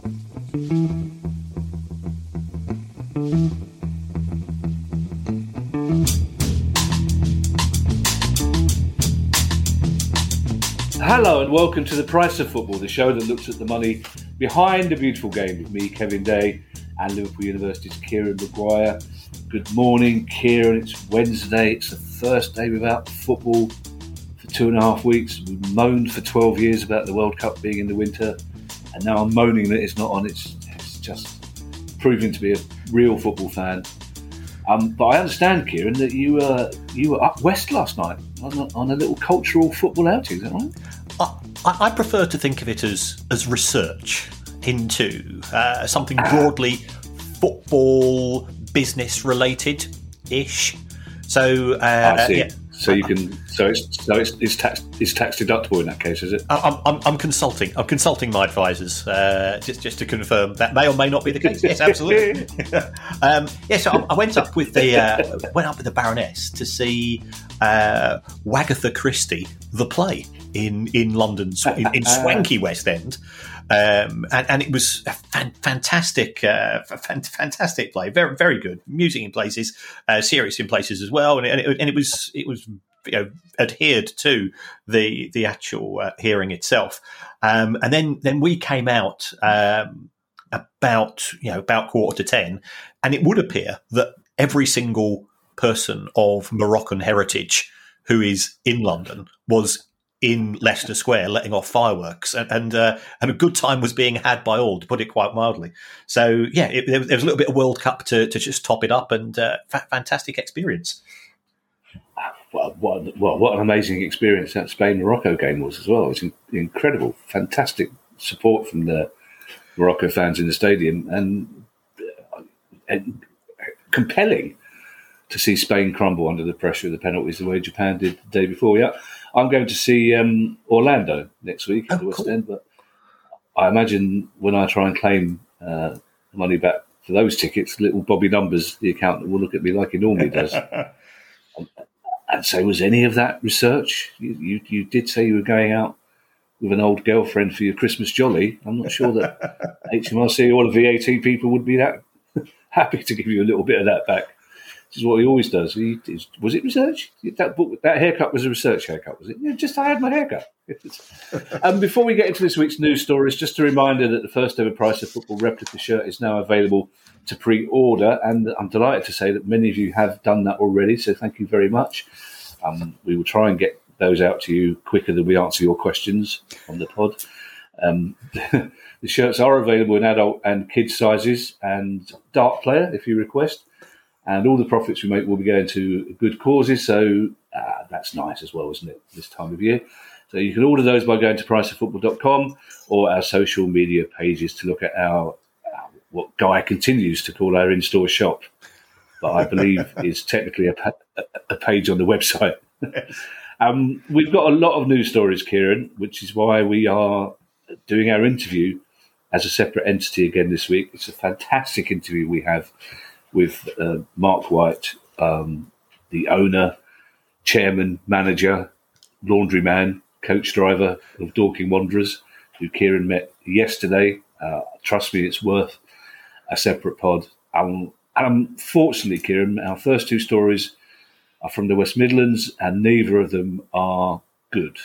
Hello and welcome to The Price of Football, the show that looks at the money behind the beautiful game with me, Kevin Day, and Liverpool University's Kieran Maguire. Good morning, Kieran. It's Wednesday. It's the first day without football for 2.5 weeks. We moaned for 12 years about the World Cup being in the winter, and now I'm moaning that it's not on. It's just proving to be a real football fan. But I understand, Kieran, that you were up west last night on a little cultural football outing. Is that right? I prefer to think of it as research into something broadly football business related ish. So I see. yeah. So you can. So it's tax deductible in that case, is it? I'm consulting. I'm consulting my advisors just to confirm that may or may not be the case. Yes, absolutely. So I went up with the Baroness to see Wagatha Christie, the play in London, in swanky West End. And it was a fantastic play. Very, very good. Amusing in places, serious in places as well. And it was adhered to the actual hearing itself. And then we came out about 10:15, and it would appear that every single person of Moroccan heritage who is in London was in Leicester Square letting off fireworks, and a good time was being had by all, to put it quite mildly. So yeah, there was a little bit of World Cup to just top it up, and fantastic experience. Well, what an amazing experience that Spain-Morocco game was as well. It was incredible, fantastic support from the Morocco fans in the stadium, and compelling to see Spain crumble under the pressure of the penalties the way Japan did the day before. Yeah, I'm going to see Orlando next week at the West End, but I imagine when I try and claim money back for those tickets, little Bobby Numbers, the accountant, will look at me like he normally does. And so, was any of that research? You did say you were going out with an old girlfriend for your Christmas jolly. I'm not sure that HMRC or the VAT people would be that happy to give you a little bit of that back. This is what he always does. Was it research? That haircut was a research haircut, was it? Yeah, I had my haircut. Before we get into this week's news stories, just a reminder that the first ever Price of Football replica shirt is now available to pre-order, and I'm delighted to say that many of you have done that already, so thank you very much. We will try and get those out to you quicker than we answer your questions on the pod. The shirts are available in adult and kids sizes and dart player if you request. And all the profits we make will be going to good causes, so that's nice as well, isn't it, this time of year? So you can order those by going to priceoffootball.com or our social media pages to look at our what Guy continues to call our in-store shop, but I believe is technically a page on the website. We've got a lot of news stories, Kieran, which is why we are doing our interview as a separate entity again this week. It's a fantastic interview we have with Mark White, the owner, chairman, manager, laundryman, coach driver of Dorking Wanderers, who Kieran met yesterday. Trust me, it's worth a separate pod. Unfortunately, Kieran, our first two stories are from the West Midlands, and neither of them are good.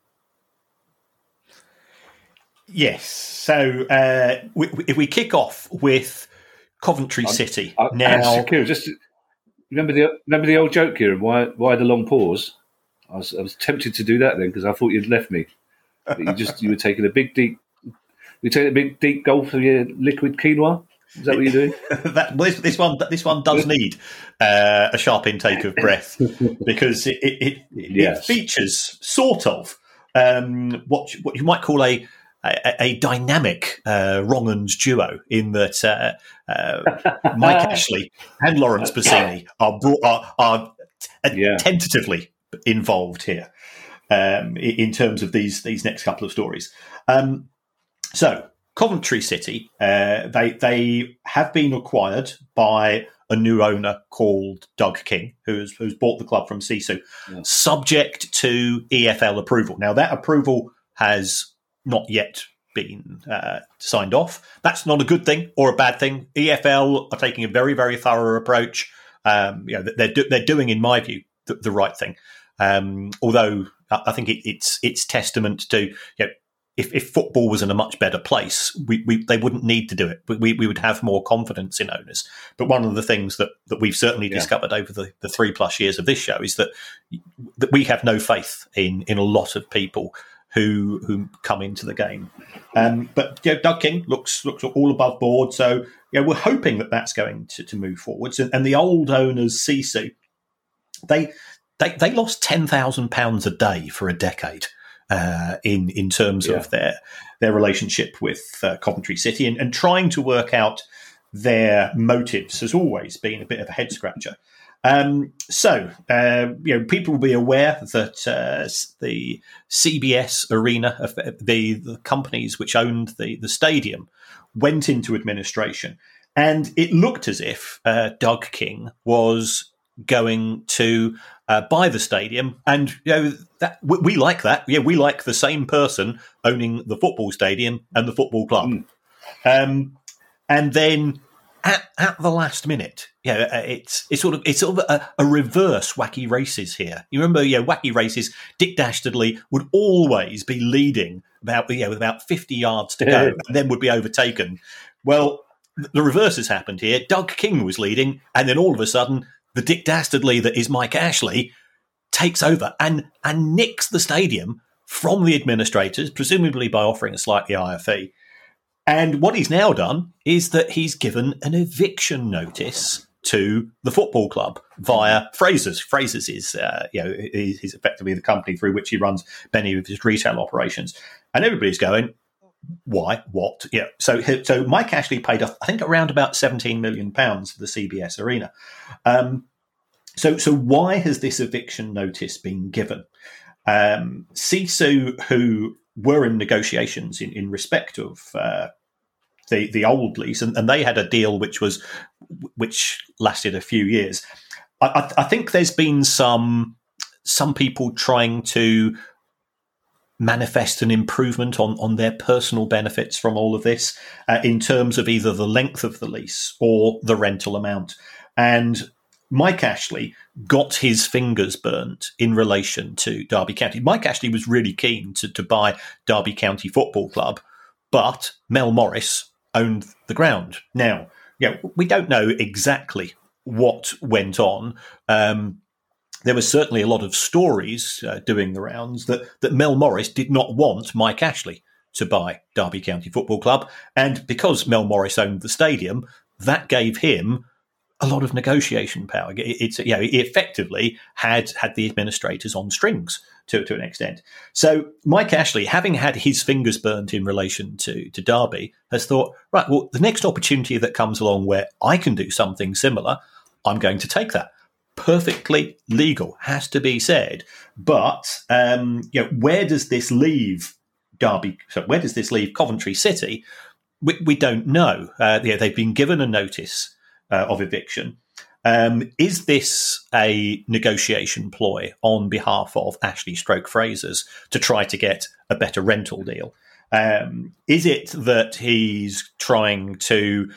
Yes. So if we kick off with Coventry City now. Kieran, just remember the old joke, Kieran. Why the long pause? I was tempted to do that then because I thought you'd left me. But you were taking a big deep. You taking a big deep gulp of your liquid quinoa. Is that what you're doing? This one does need a sharp intake of breath because it features sort of what you might call a dynamic wrong-uns duo in that Mike Ashley and Lawrence Bassini are tentatively involved here in terms of these next couple of stories. So Coventry City, they have been acquired by a new owner called Doug King, who's bought the club from Sisu, subject to EFL approval. Now, that approval has not yet been signed off. That's not a good thing or a bad thing. EFL are taking a very, very thorough approach. They're doing, in my view, the right thing. Although I think it's testament to, if football was in a much better place, they wouldn't need to do it. We would have more confidence in owners. But one of the things that we've certainly discovered over the 3+ years of this show is that we have no faith in a lot of people who come into the game. But Doug King looks all above board. So we're hoping that that's going to move forwards. And the old owners, Sisu, they lost £10,000 a day for a decade. In terms of their relationship with Coventry City, and trying to work out their motives has always been a bit of a head scratcher. So people will be aware that the CBS Arena, the companies which owned the stadium, went into administration, and it looked as if Doug King was going to buy the stadium, and that we like that. We like the same person owning the football stadium and the football club. And then at the last minute, it's sort of a reverse Wacky Races here. You remember, Wacky Races, Dick Dastardly would always be leading with about 50 yards to go, and then would be overtaken. Well, the reverse has happened here. Doug King was leading, and then all of a sudden, the Dick Dastardly that is Mike Ashley takes over and nicks the stadium from the administrators, presumably by offering a slightly higher fee. And what he's now done is that he's given an eviction notice to the football club via Frasers. Frasers is, he's effectively the company through which he runs many of his retail operations. And everybody's going, why? What? So Mike Ashley paid, I think, around about £17 million for the CBS Arena. So why has this eviction notice been given? Sisu, who were in negotiations in respect of the old lease, and they had a deal which lasted a few years. I think there's been some people trying to manifest an improvement on their personal benefits from all of this in terms of either the length of the lease or the rental amount. And Mike Ashley got his fingers burnt in relation to Derby County. Mike Ashley was really keen to buy Derby County Football Club, but Mel Morris owned the ground. Now, we don't know exactly what went on. There was certainly a lot of stories doing the rounds that Mel Morris did not want Mike Ashley to buy Derby County Football Club. And because Mel Morris owned the stadium, that gave him a lot of negotiation power. He effectively had the administrators on strings to an extent. So Mike Ashley, having had his fingers burnt in relation to Derby, has thought, right, well, the next opportunity that comes along where I can do something similar, I'm going to take that. Perfectly legal, has to be said. But where does this leave Derby? So where does this leave Coventry City? We don't know. They've been given a notice of eviction. Is this a negotiation ploy on behalf of Ashley Stroke Frasers to try to get a better rental deal? Is it that he's trying to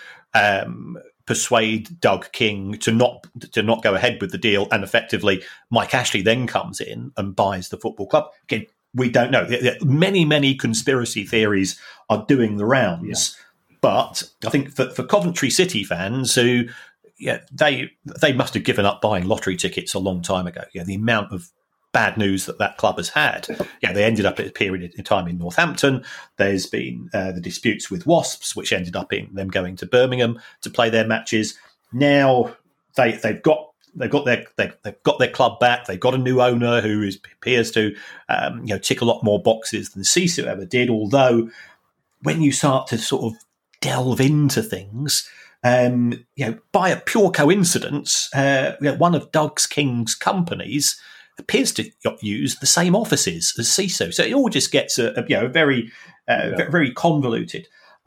persuade Doug King to not go ahead with the deal, and effectively Mike Ashley then comes in and buys the football club? Again, we don't know. Many conspiracy theories are doing the rounds, but I think for Coventry City fans who, they must have given up buying lottery tickets a long time ago. The amount of bad news that club has had. They ended up at a period of time in Northampton. There's been the disputes with Wasps, which ended up in them going to Birmingham to play their matches. Now they've got their club back. They've got a new owner who appears to tick a lot more boxes than Sisu ever did. Although when you start to sort of delve into things, by a pure coincidence, one of Doug King's companies appears to use the same offices as Sisu. So it all just gets very convoluted.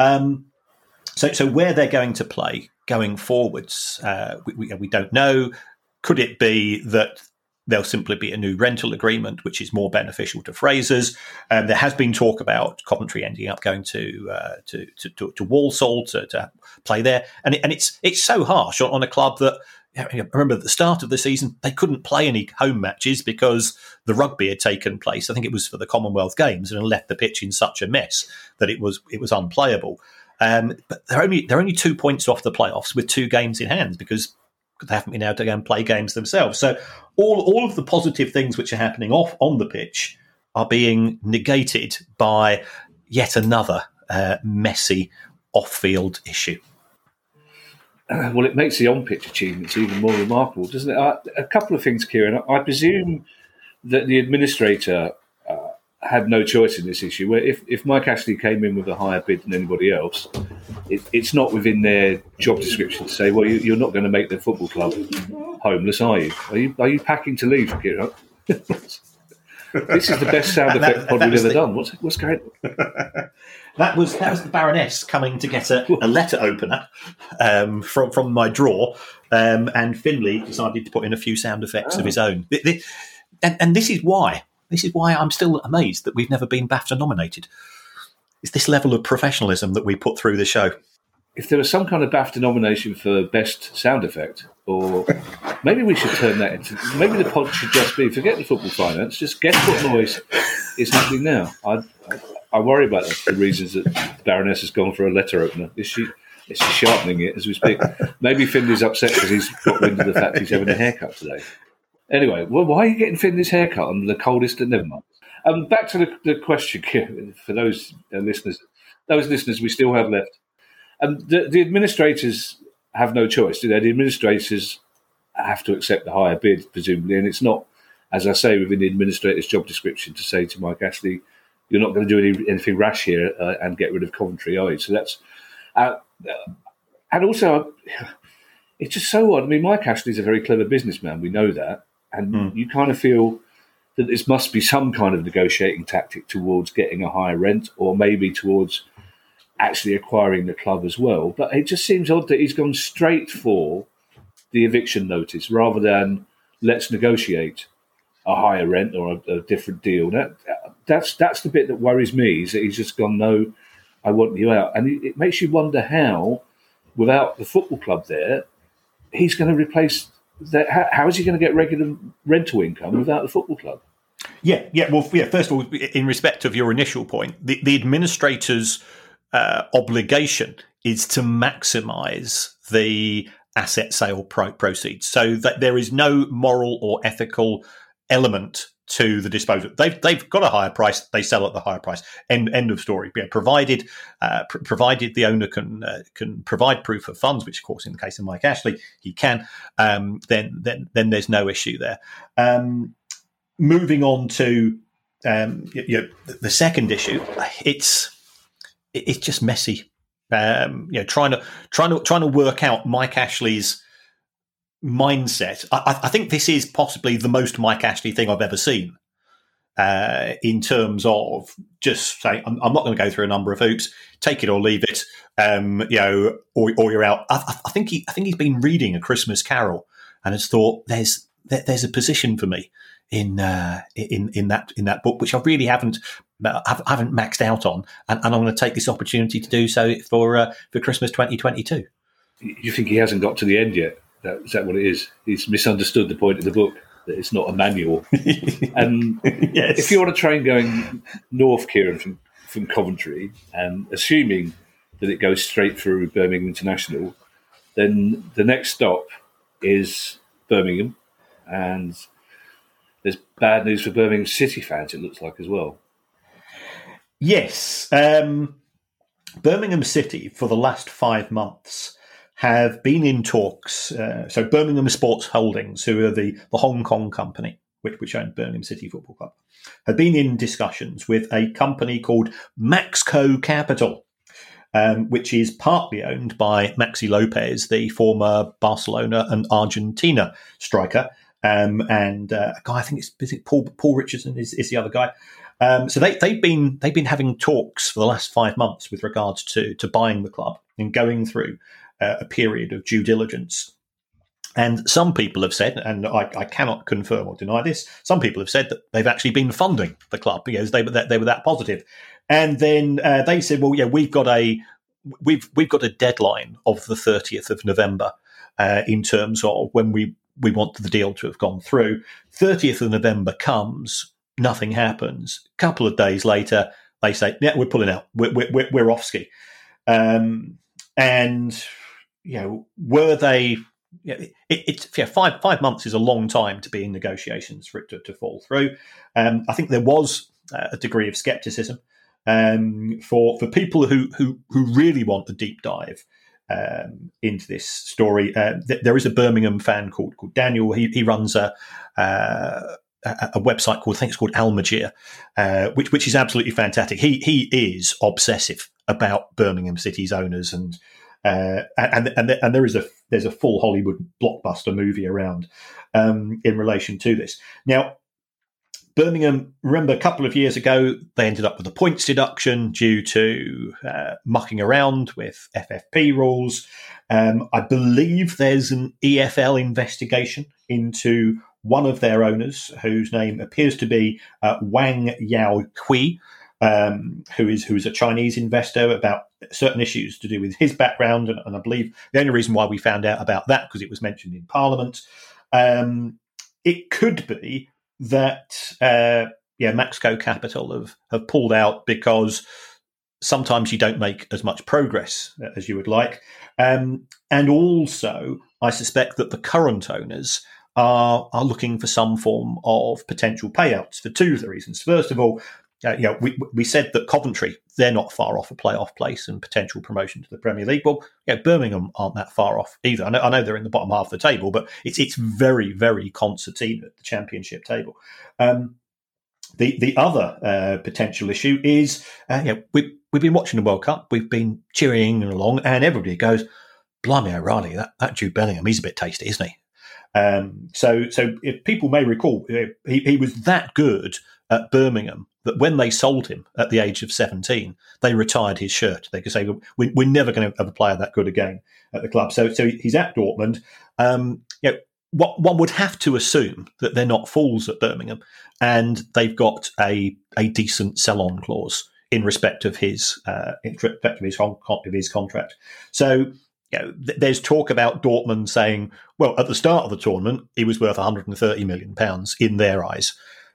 So where they're going to play going forwards, we don't know. Could it be that there'll simply be a new rental agreement, which is more beneficial to Frasers. There has been talk about Coventry ending up going to Walsall to play there, and it's so harsh on a club that. I remember at the start of the season, they couldn't play any home matches because the rugby had taken place. I think it was for the Commonwealth Games, and left the pitch in such a mess that it was unplayable. But they're only 2 points off the playoffs with 2 games in hand because they haven't been able to go and play games themselves. So all of the positive things which are happening off on the pitch are being negated by yet another messy off-field issue. Well, it makes the on-pitch achievements even more remarkable, doesn't it? A couple of things, Kieran. I presume that the administrator had no choice in this issue. Where if Mike Ashley came in with a higher bid than anybody else, it's not within their job description to say, well, you're not going to make the football club homeless, are you? Are you packing to leave, Kieran? This is the best sound effect pod we've ever done. What's going on? That was the Baroness coming to get a letter opener from my drawer, and Finlay decided to put in a few sound effects of his own. And this is why I'm still amazed that we've never been BAFTA nominated. It's this level of professionalism that we put through the show. If there was some kind of BAFTA nomination for best sound effect, or maybe we should turn that into, maybe the pod should just be, forget the football finance, just guess what noise is happening now. I worry about the reasons that the Baroness has gone for a letter opener. Is she sharpening it as we speak? Maybe Finley's upset because he's got wind of the fact he's having a haircut today. Anyway, well, why are you getting Finley's haircut on the coldest? Never mind. Back to the question for those listeners we still have left. The administrators have no choice, do they? The administrators have to accept the higher bid, presumably, and it's not, as I say, within the administrator's job description to say to Mike Ashley, you're not going to do anything rash here and get rid of Coventry, are you? So that's... and also, it's just so odd. I mean, Mike Ashley's a very clever businessman, we know that, and you kind of feel that this must be some kind of negotiating tactic towards getting a higher rent, or maybe towards actually acquiring the club as well. But it just seems odd that he's gone straight for the eviction notice rather than let's negotiate a higher rent or a different deal. That's the bit that worries me, is that he's just gone, no, I want you out. And it makes you wonder how, without the football club there, he's going to replace that. How is he going to get regular rental income without the football club? Yeah. Well, first of all, in respect of your initial point, the administrator's obligation is to maximise the asset sale proceeds, so that there is no moral or ethical element to the disposal. They've got a higher price, they sell at the higher price. End of story. Yeah, provided the owner can provide proof of funds, which of course in the case of Mike Ashley he can. Then there's no issue there. Moving on to the second issue, it's just messy. Trying to work out Mike Ashley's mindset. I think this is possibly the most Mike Ashley thing I've ever seen, in terms of just saying, I'm not going to go through a number of hoops, take it or leave it, or you're out. I think he's been reading A Christmas Carol and has thought there's a position for me in that book, which I really haven't maxed out on, and I'm going to take this opportunity to do so for Christmas 2022. You think he hasn't got to the end yet? Is that what it is? He's misunderstood the point of the book, that it's not a manual. And yes. If you're on a train going north, Kieran, from Coventry, and assuming that it goes straight through Birmingham International, then the next stop is Birmingham, and there's bad news for Birmingham City fans, it looks like, as well. Yes. Birmingham City, for the last 5 months, have been in talks. So Birmingham Sports Holdings, who are the Hong Kong company, which own Birmingham City Football Club, have been in discussions with a company called Maxco Capital, which is partly owned by Maxi Lopez, the former Barcelona and Argentina striker, and a guy, I think it's Paul Richardson is the other guy. So they've been having talks for the last 5 months with regards to buying the club and going through a period of due diligence. And some people have said, and I cannot confirm or deny this, some people have said that they've actually been funding the club because they were that positive. And then they said, well, yeah, we've got a deadline of the 30th of November in terms of when we want the deal to have gone through. 30th of November comes, nothing happens. A couple of days later, they say, yeah, we're pulling out. We're off ski. And, were they... It's 5 months is a long time to be in negotiations for it to fall through. I think there was a degree of scepticism for people who really want the deep dive into this story. There is a Birmingham fan called Daniel. He runs a website called, I think it's called Almagier, which is absolutely fantastic. He is obsessive about Birmingham City's owners and there's a full Hollywood blockbuster movie around in relation to this. Now, Birmingham, remember a couple of years ago, they ended up with a points deduction due to mucking around with FFP rules. I believe there's an EFL investigation into one of their owners, whose name appears to be Wang Yaoqi, who is a Chinese investor, about certain issues to do with his background. And I believe the only reason why we found out about that, because it was mentioned in Parliament. It could be that Maxco Capital have pulled out because sometimes you don't make as much progress as you would like. And also, I suspect that the current owners are looking for some form of potential payouts for two of the reasons. First of all, we said that Coventry, they're not far off a playoff place and potential promotion to the Premier League. Well, Birmingham aren't that far off either. I know they're in the bottom half of the table, but it's very, very concertina at the Championship table. The other potential issue is we've been watching the World Cup, we've been cheering along, and everybody goes, "Blimey O'Reilly, that Jude Bellingham, he's a bit tasty, isn't he?" So if people may recall, he was that good at Birmingham that when they sold him at the age of 17, they retired his shirt. They could say, we're never going to have a player that good again at the club. So he's at Dortmund. What one would have to assume that they're not fools at Birmingham, and they've got a decent sell-on clause in respect of his contract. So there's talk about Dortmund saying, well, at the start of the tournament, he was worth £130 million in their eyes.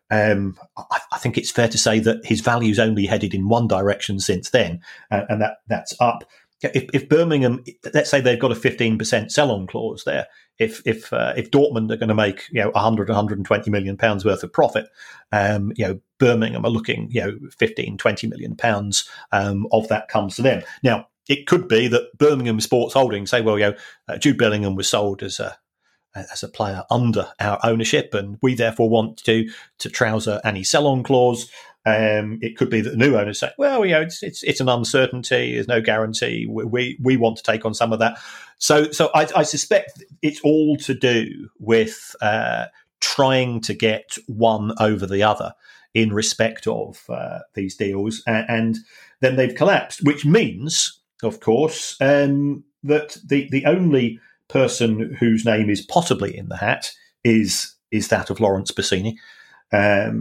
I think it's fair to say that his value's only headed in one direction since then, and that's up. If Birmingham, let's say they've got a 15% sell-on clause there, if Dortmund are going to make 120 million pounds worth of profit, Birmingham are looking 15-20 million pounds of that comes to them. Now, it could be that Birmingham Sports Holdings say, well, Jude Bellingham was sold as a player under our ownership, and we therefore want to trouser any sell-on clause. It could be that the new owners say, well, it's an uncertainty. There's no guarantee. We want to take on some of that. So I suspect it's all to do with trying to get one over the other in respect of these deals, and then they've collapsed, which means, of course, that the only person whose name is possibly in the hat is that of Lawrence Bassini. I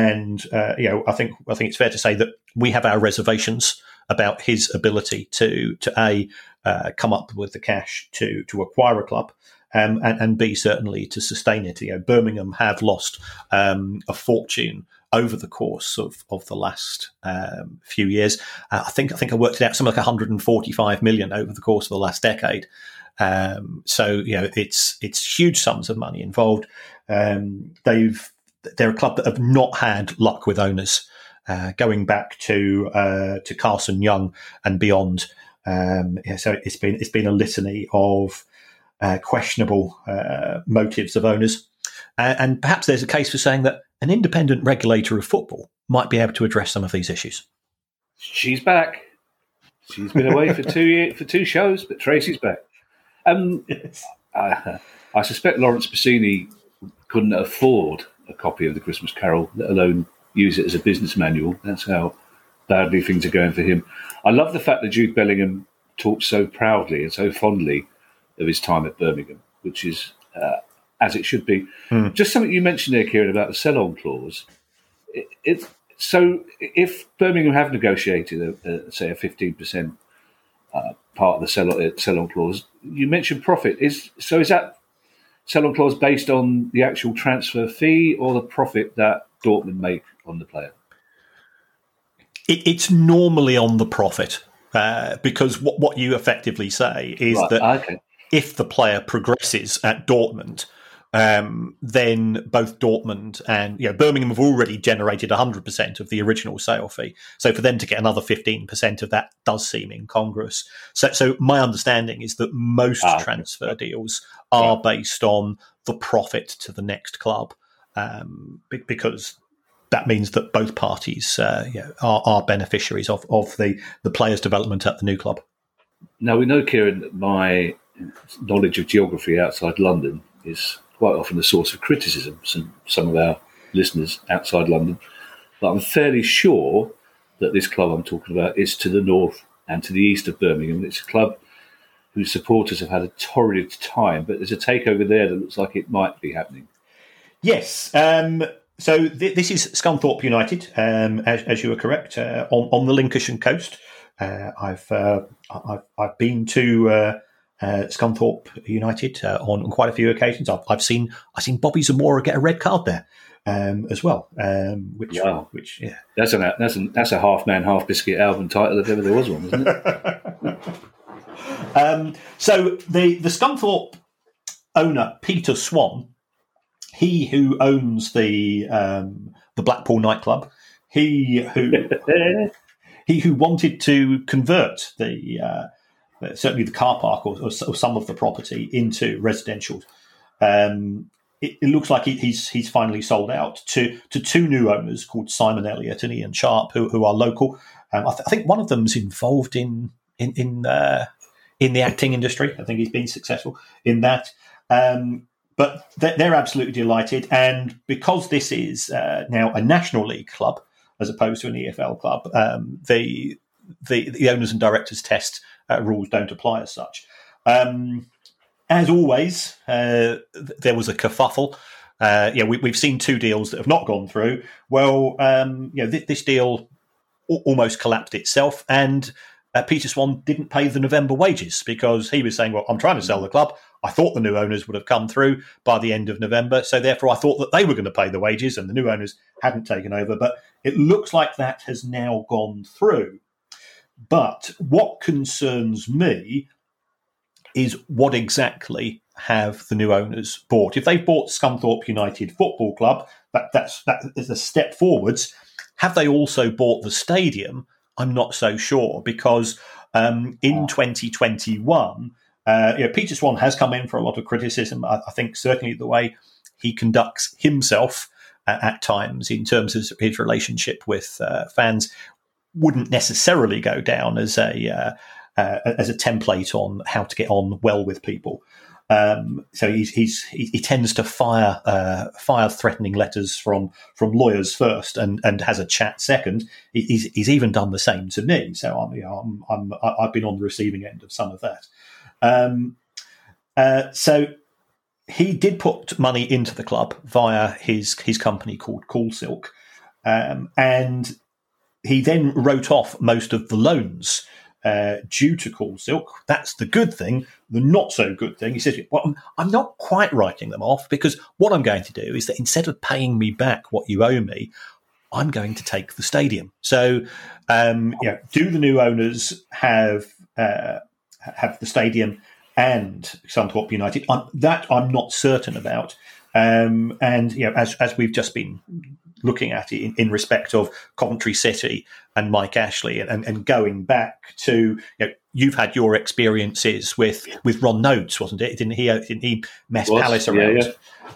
think it's fair to say that we have our reservations about his ability to come up with the cash to acquire a club, and B, certainly to sustain it. Birmingham have lost a fortune over the course of the last few years. I think I worked it out, something like 145 million over the course of the last decade. It's huge sums of money involved. They're a club that have not had luck with owners, going back to Carson Young and beyond. So it's been a litany of questionable motives of owners, and perhaps there's a case for saying that an independent regulator of football might be able to address some of these issues. She's back. She's been away for 2 years, for 2 shows, but Tracy's back. Yes. I suspect Lawrence Bassini couldn't afford a copy of the Christmas Carol, let alone use it as a business manual. That's how badly things are going for him. I love the fact that Jude Bellingham talks so proudly and so fondly of his time at Birmingham, which is as it should be. Just something you mentioned there, Kieran, about the sell-on clause. So if Birmingham have negotiated, say, a 15% part of the sell-on clause, you mentioned profit. Is that sell-on clause based on the actual transfer fee or the profit that Dortmund make on the player? It's normally on the profit, because what you effectively say is that if the player progresses at Dortmund, then both Dortmund and Birmingham have already generated 100% of the original sale fee. So for them to get another 15% of that does seem incongruous. So my understanding is that most transfer deals are based on the profit to the next club, because that means that both parties are beneficiaries of the player's development at the new club. Now, we know, Kieran, that my knowledge of geography outside London is quite often a source of criticism from some of our listeners outside London. But I'm fairly sure that this club I'm talking about is to the north and to the east of Birmingham. It's a club whose supporters have had a torrid time, but there's a takeover there that looks like it might be happening. Yes. So this is Scunthorpe United, as you were correct, on the Lincolnshire coast. I've been to Scunthorpe United on quite a few occasions. I've seen Bobby Zamora get a red card there as well. Which that's a half man, half biscuit album title if ever there was one, isn't it? So the Scunthorpe owner, Peter Swan, he who owns the Blackpool nightclub, he who wanted to convert certainly the car park or some of the property into residential. It looks like he's finally sold out to two new owners called Simon Elliott and Ian Sharp, who are local. I think one of them's involved in the acting industry. I think he's been successful in that. But they're absolutely delighted, and because this is now a National League club as opposed to an EFL club, the owners and directors test rules don't apply as such. As always, there was a kerfuffle. We've seen two deals that have not gone through. Well, this deal almost collapsed itself, and Peter Swan didn't pay the November wages because he was saying, well, I'm trying to sell the club. I thought the new owners would have come through by the end of November, so therefore I thought that they were going to pay the wages and the new owners hadn't taken over. But it looks like that has now gone through. But what concerns me is what exactly have the new owners bought. If they've bought Scunthorpe United Football Club, that is a step forwards. Have they also bought the stadium? I'm not so sure, because in 2021, Peter Swan has come in for a lot of criticism. I think certainly the way he conducts himself at times in terms of his relationship with fans wouldn't necessarily go down as a template on how to get on well with people. So he tends to fire threatening letters from lawyers first and has a chat second. He's even done the same to me. So I've been on the receiving end of some of that. So he did put money into the club via his company called Cool Silk, and he then wrote off most of the loans due to Cool Silk. That's the good thing. The not so good thing, he says, well, I'm not quite writing them off, because what I'm going to do is that instead of paying me back what you owe me, I'm going to take the stadium. So, do the new owners have the stadium and Scunthorpe United? That I'm not certain about. And as we've just been looking at it in respect of Coventry City and Mike Ashley, and going back to, you've had your experiences with Ron Nodes, wasn't it? Didn't he mess Palace around?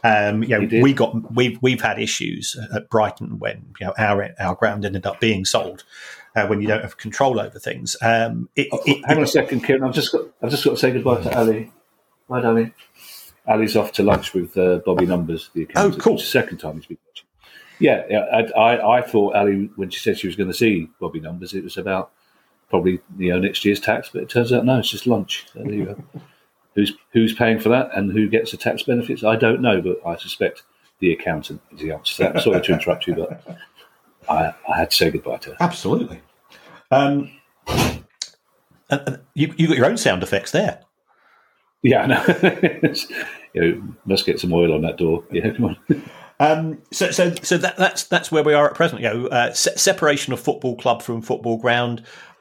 We've had issues at Brighton when our ground ended up being sold. When you don't have control over things. Hang on a second, Kieran. I've just got to say goodbye to Ali. Bye, darling. Ali's off to lunch with Bobby Numbers, the accountant. Oh, cool. It's the second time he's been watching. Yeah. I thought Ali, when she said she was going to see Bobby Numbers, it was about probably next year's tax, but it turns out no, it's just lunch. So there you go. Who's paying for that and who gets the tax benefits? I don't know, but I suspect the accountant is the answer to that. I'm sorry to interrupt you, but I had to say goodbye to her. Absolutely. And you got your own sound effects there. Yeah, I know. Must get some oil on that door. Yeah, come on. So that's where we are at present. Separation of football club from football ground.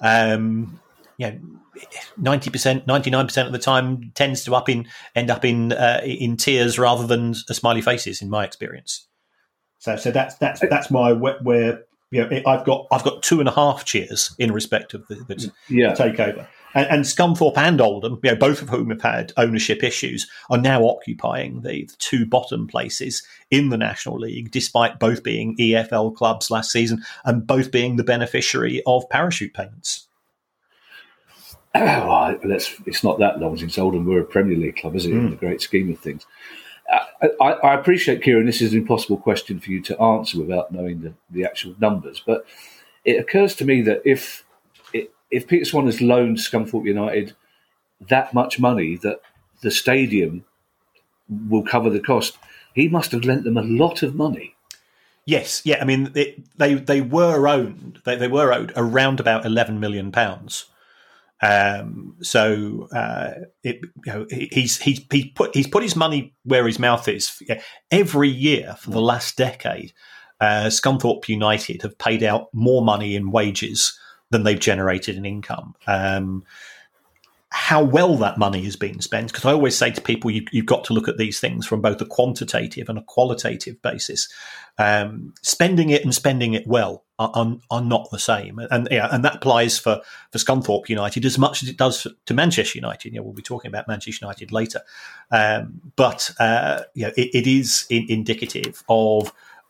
90%, 99% of the time tends to end up in tears rather than smiley faces, in my experience. So that's my where I've got 2.5 cheers in respect of the takeover. And Scunthorpe and Oldham, both of whom have had ownership issues, are now occupying the two bottom places in the National League, despite both being EFL clubs last season and both being the beneficiary of parachute payments. Well, it's not that long since Oldham were a Premier League club, is it, in the great scheme of things? I appreciate, Kieran, this is an impossible question for you to answer without knowing the actual numbers, but it occurs to me that if Peter Swan has loaned Scunthorpe United that much money that the stadium will cover the cost, he must have lent them a lot of money. Yes, yeah. I mean, they were owed around about £11 million. He's put his money where his mouth is. Every year for the last decade, Scunthorpe United have paid out more money in wages than they've generated in income. How well that money has been spent, because I always say to people, you've got to look at these things from both a quantitative and a qualitative basis. Spending it and spending it well are not the same, and that applies for Scunthorpe United as much as it does to Manchester United. We'll be talking about Manchester United later, but it is indicative of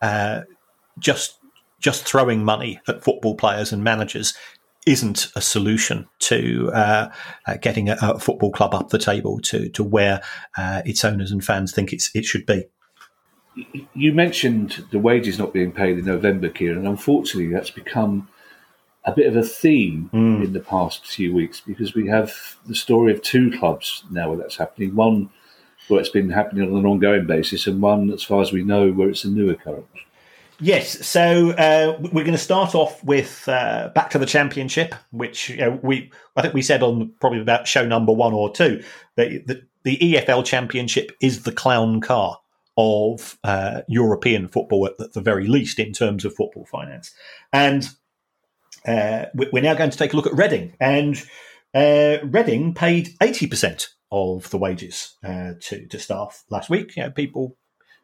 just throwing money at football players and managers isn't a solution to getting a football club up the table to where its owners and fans think it should be. You mentioned the wages not being paid in November, Kieran, and unfortunately that's become a bit of a theme in the past few weeks, because we have the story of two clubs now where that's happening. One where it's been happening on an ongoing basis, and one, as far as we know, where it's a new occurrence. Yes, so we're going to start off with back to the Championship, which I think we said on probably about show number 1 or 2 that the EFL Championship is the clown car of European football, at the very least, in terms of football finance. And we're now going to take a look at Reading, and Reading paid 80% of the wages to staff last week. People.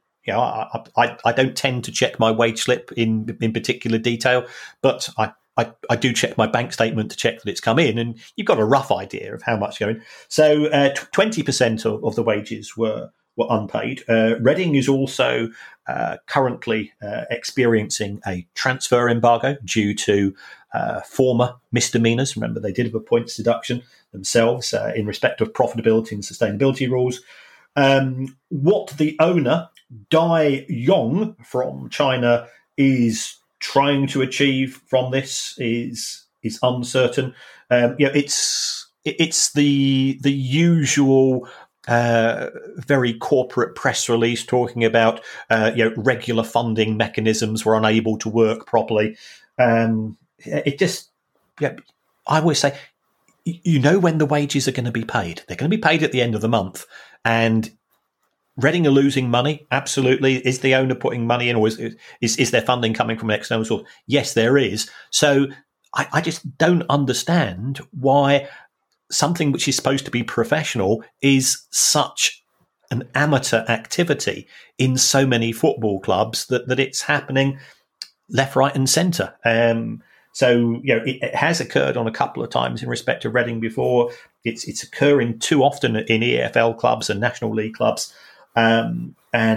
I don't tend to check my wage slip in particular detail, but I do check my bank statement to check that it's come in, and you've got a rough idea of how much going. So 20% of the wages were unpaid. Reading is also currently experiencing a transfer embargo due to former misdemeanours. Remember, they did have a points deduction themselves in respect of profitability and sustainability rules. What the owner, Dai Yong from China, is trying to achieve from this is uncertain. It's the usual very corporate press release talking about regular funding mechanisms were unable to work properly. I always say, when the wages are going to be paid. They're going to be paid at the end of the month, and Reading are losing money, absolutely. Is the owner putting money in, or is their funding coming from an external source? Yes, there is. So I just don't understand why something which is supposed to be professional is such an amateur activity in so many football clubs that it's happening left, right and centre. So it has occurred on a couple of times in respect to Reading before. It's occurring too often in EFL clubs and National League clubs. I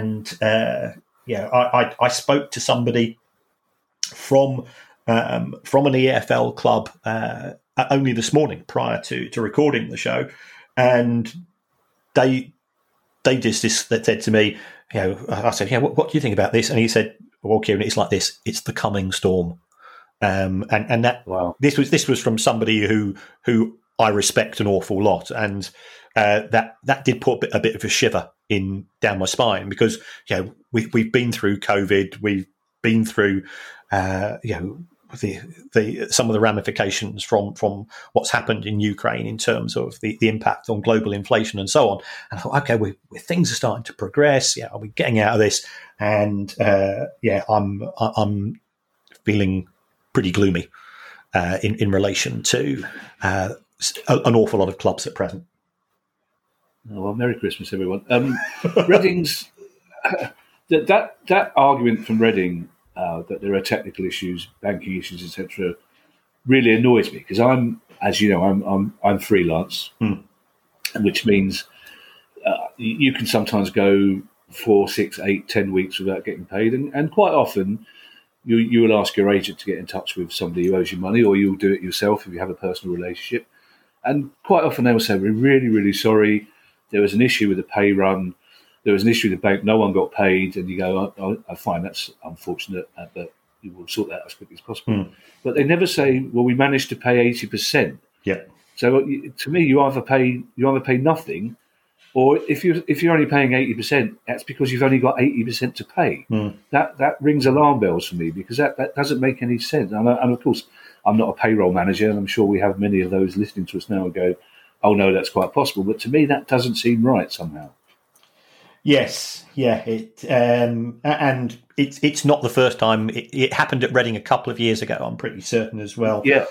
spoke to somebody from an EFL club only this morning prior to recording the show, and they said to me, I said, what do you think about this? And he said, well, Kieran, it's like this. It's the coming storm. And that wow. This was from somebody who I respect an awful lot, and that did put a bit of a shiver down my spine, because we've been through COVID, we've been through some of the ramifications from what's happened in Ukraine in terms of the impact on global inflation and so on. And I thought, okay, things are starting to progress. Are we getting out of this? And I'm feeling pretty gloomy in relation to an awful lot of clubs at present. Oh, well, Merry Christmas, everyone. Reading's that argument from Reading that there are technical issues, banking issues, etc., really annoys me, because I'm freelance, which means you can sometimes go 4, 6, 8, 10 weeks without getting paid, and quite often you will ask your agent to get in touch with somebody who owes you money, or you'll do it yourself if you have a personal relationship. And quite often they will say, "We're really, really sorry. There was an issue with the pay run. There was an issue with the bank. No one got paid." And you go, "I find that's unfortunate, but we will sort that as quickly as possible." But they never say, "Well, we managed to pay 80%." Yeah. So to me, you either pay nothing, or if you're only paying 80%, that's because you've only got 80% to pay. That rings alarm bells for me, because that doesn't make any sense. And of course, I'm not a payroll manager, and I'm sure we have many of those listening to us now and go, "Oh no, that's quite possible." But to me, that doesn't seem right somehow. Yes, yeah, and it's not the first time. It happened at Reading a couple of years ago, I'm pretty certain as well. Yeah.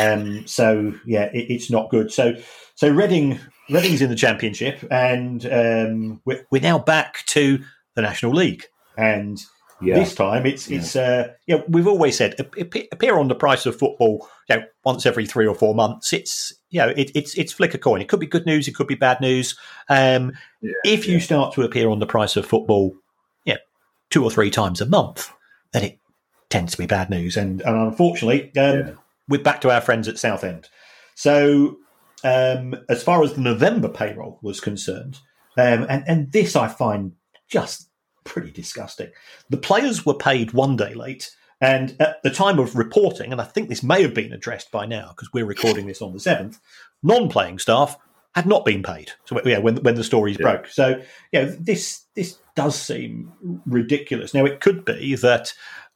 It's not good. So Reading's in the Championship, and we're now back to the National League, and this time we've always said appear on the Price of Football once every 3 or 4 months. It's flick a coin. It could be good news, it could be bad news. If you start to appear on the Price of Football 2 or 3 times a month, then it tends to be bad news. And unfortunately, we're back to our friends at Southend. So as far as the November payroll was concerned, and this I find just pretty disgusting. The players were paid 1 day late, and at the time of reporting, and I think this may have been addressed by now because we're recording this on the 7th, non-playing staff had not been paid. So when the stories broke. So this does seem ridiculous. Now it could be that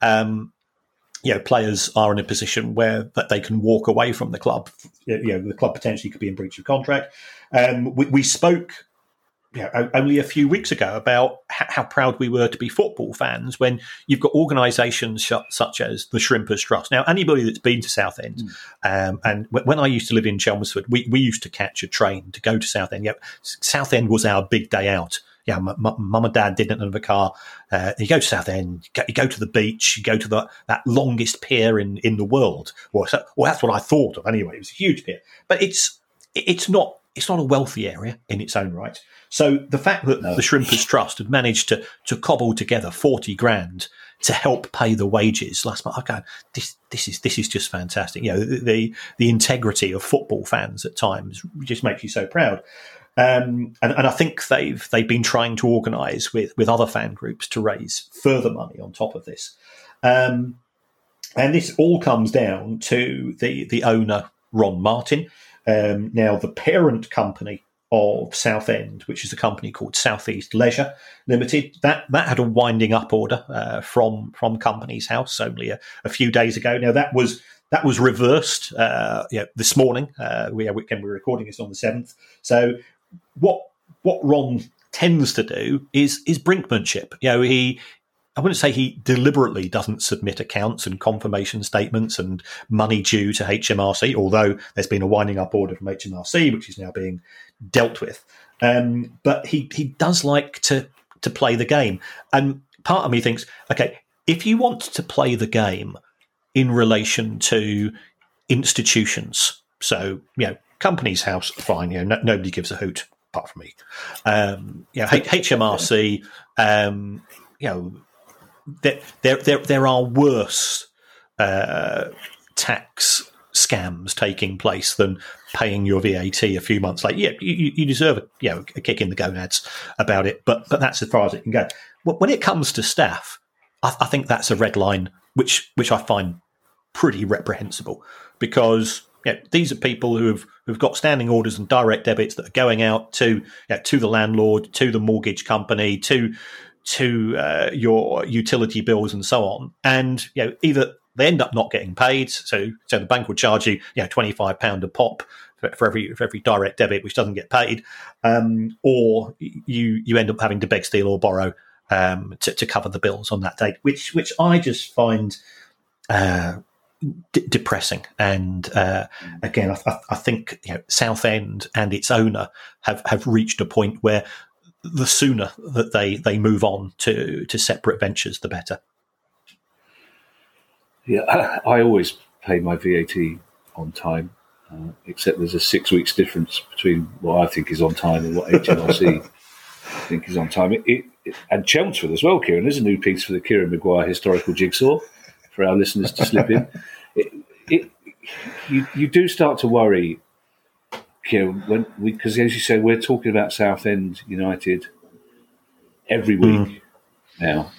players are in a position where that they can walk away from the club. The club potentially could be in breach of contract. We spoke only a few weeks ago about how proud we were to be football fans when you've got organisations such as the Shrimpers Trust. Now, anybody that's been to Southend, and when I used to live in Chelmsford, we used to catch a train to go to Southend. Southend was our big day out. Mum and Dad didn't have a car. You go to Southend, you go to the beach, you go to that longest pier in the world. Well, that's what I thought of anyway. It was a huge pier, but it's not a wealthy area in its own right. So the fact that the Shrimpers Trust had managed to cobble together 40 grand to help pay the wages last month, this is just fantastic. The integrity of football fans at times just makes you so proud. And I think they've been trying to organise with other fan groups to raise further money on top of this. And this all comes down to the owner, Ron Martin. Now, the parent company of Southend, which is a company called South East Leisure Limited, that had a winding up order from Companies House only a few days ago. Now, that was reversed this morning. We're recording this on the 7th. So what Ron tends to do is brinkmanship. I wouldn't say he deliberately doesn't submit accounts and confirmation statements and money due to HMRC, although there's been a winding up order from HMRC, which is now being dealt with. But he does like to play the game. And part of me thinks, okay, if you want to play the game in relation to institutions, so, Companies House, fine, nobody gives a hoot apart from me. HMRC, there are worse tax scams taking place than paying your VAT a few months late. You deserve a kick in the gonads about it, but that's as far as it can go. When it comes to staff, I think that's a red line which I find pretty reprehensible, because these are people who've got standing orders and direct debits that are going out to the landlord, to the mortgage company, to your utility bills and so on. And either they end up not getting paid, so the bank will charge you £25 a pop for every direct debit which doesn't get paid, or you end up having to beg, steal, or borrow to cover the bills on that date, which I just find depressing. And again, I think Southend and its owner have reached a point where the sooner that they move on to separate ventures, the better. Yeah, I always pay my VAT on time, except there's a 6 weeks difference between what I think is on time and what HMRC think is on time. And Chelmsford as well, Kieran. There's a new piece for the Kieran Maguire historical jigsaw for our listeners to slip in. You do start to worry, Kieran, because as you say, we're talking about Southend United every week now.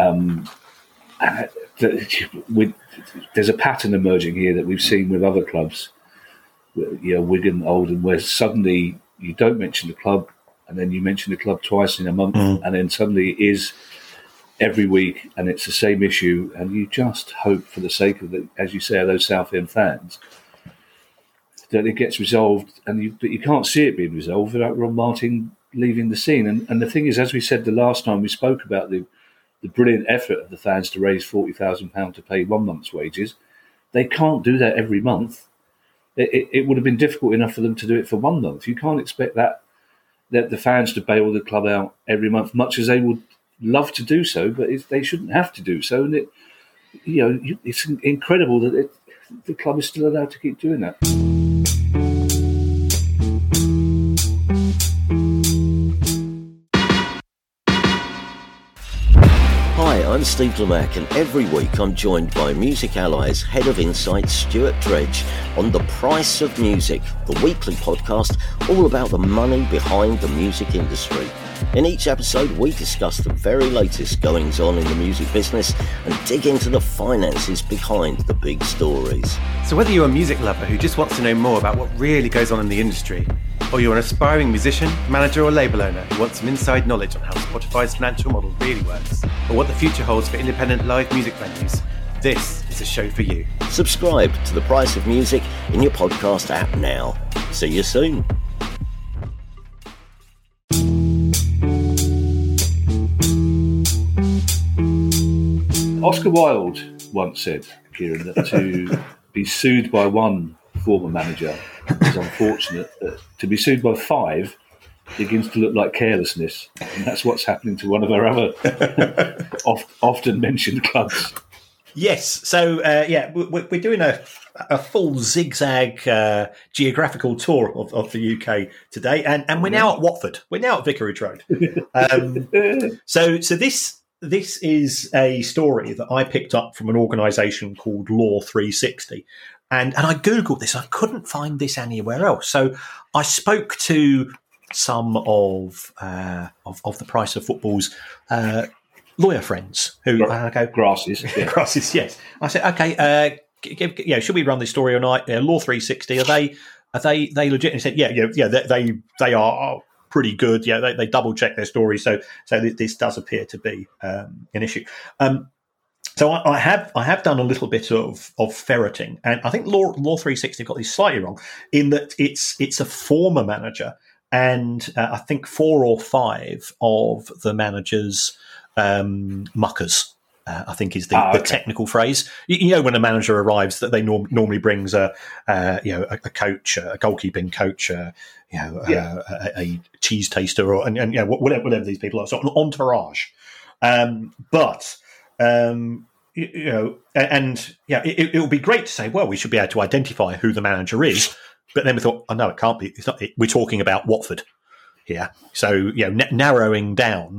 There's a pattern emerging here that we've seen with other clubs, Wigan, Oldham, where suddenly you don't mention the club, and then you mention the club twice in a month, and then suddenly it is every week, and it's the same issue, and you just hope, for the sake of as you say, those Southend fans, that it gets resolved, but you can't see it being resolved without Ron Martin leaving the scene. And the thing is, as we said the last time we spoke about the brilliant effort of the fans to raise £40,000 to pay 1 month's wages, they can't do that every month. It would have been difficult enough for them to do it for 1 month. You can't expect that the fans to bail the club out every month, much as they would love to do so, but they shouldn't have to do so. And it's incredible that the club is still allowed to keep doing that. Hi, I'm Steve Lemack, and every week I'm joined by Music Ally's Head of Insight, Stuart Dredge, on The Price of Music, the weekly podcast all about the money behind the music industry. In each episode, we discuss the very latest goings-on in the music business and dig into the finances behind the big stories. So whether you're a music lover who just wants to know more about what really goes on in the industry, or you're an aspiring musician, manager or label owner who wants some inside knowledge on how Spotify's financial model really works, or what the future holds for independent live music venues, this is a show for you. Subscribe to The Price of Music in your podcast app now. See you soon. Oscar Wilde once said, Kieran, that to be sued by one former manager is unfortunate, but to be sued by 5 begins to look like carelessness. And that's what's happening to one of our other often mentioned clubs. Yes. So, we're doing a full zigzag geographical tour of the UK today. And we're now at Watford. We're now at Vicarage Road. So this is a story that I picked up from an organisation called Law 360. And I Googled this. I couldn't find this anywhere else. So I spoke to some of the Price of Football's lawyer friends who go Grasses. Yeah. Grasses, yes. I said, okay, should we run this story or not? Law 360, are they legit? And he said, they are pretty good. Yeah, they double check their story. So this does appear to be an issue. So I have done a little bit of ferreting, and I think Law 360 got this slightly wrong in that it's a former manager, and I think 4 or 5 of the managers muckers. I think is the technical phrase. You know, when a manager arrives, that they normally brings a coach, a goalkeeping coach, a cheese taster, or whatever these people are. So an entourage, it would be great to say, well, we should be able to identify who the manager is, but then we thought, oh no, it can't be. It's not. We're talking about Watford here, so narrowing down.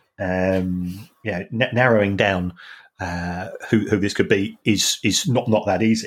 Narrowing down who this could be is not that easy.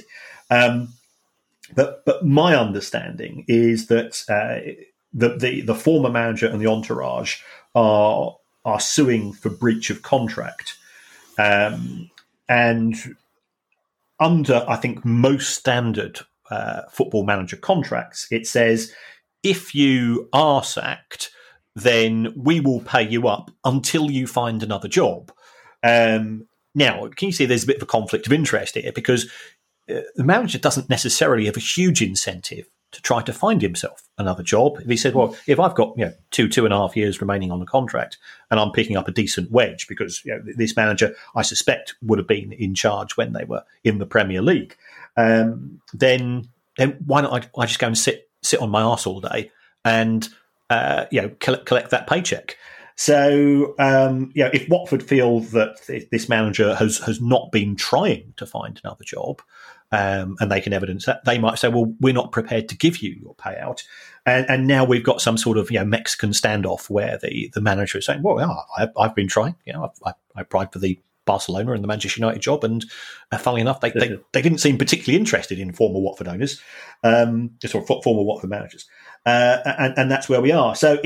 But my understanding is that the former manager and the entourage are suing for breach of contract, and under, I think, most standard Football Manager contracts, it says if you are sacked, then we will pay you up until you find another job. Now, can you see there's a bit of a conflict of interest here, because the manager doesn't necessarily have a huge incentive to try to find himself another job. If he said, well, if I've got 2.5 years remaining on the contract and I'm picking up a decent wage, because this manager, I suspect, would have been in charge when they were in the Premier League, then why not I just go and sit on my arse all day and collect that paycheck? So, if Watford feel that this manager has not been trying to find another job, and they can evidence that, they might say, well, we're not prepared to give you your payout. And now we've got some sort of Mexican standoff where the manager is saying, well, I've been trying. I applied for the Barcelona and the Manchester United job, and funnily enough, they didn't seem particularly interested in former Watford owners, former Watford managers. And that's where we are. So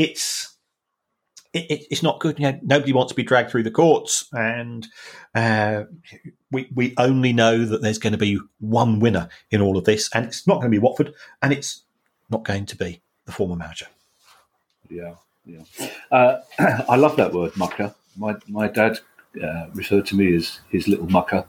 it's not good. Nobody wants to be dragged through the courts, and we only know that there's going to be one winner in all of this, and it's not going to be Watford, and it's not going to be the former manager. Yeah. I love that word, mucker. My dad referred to me as his little mucker.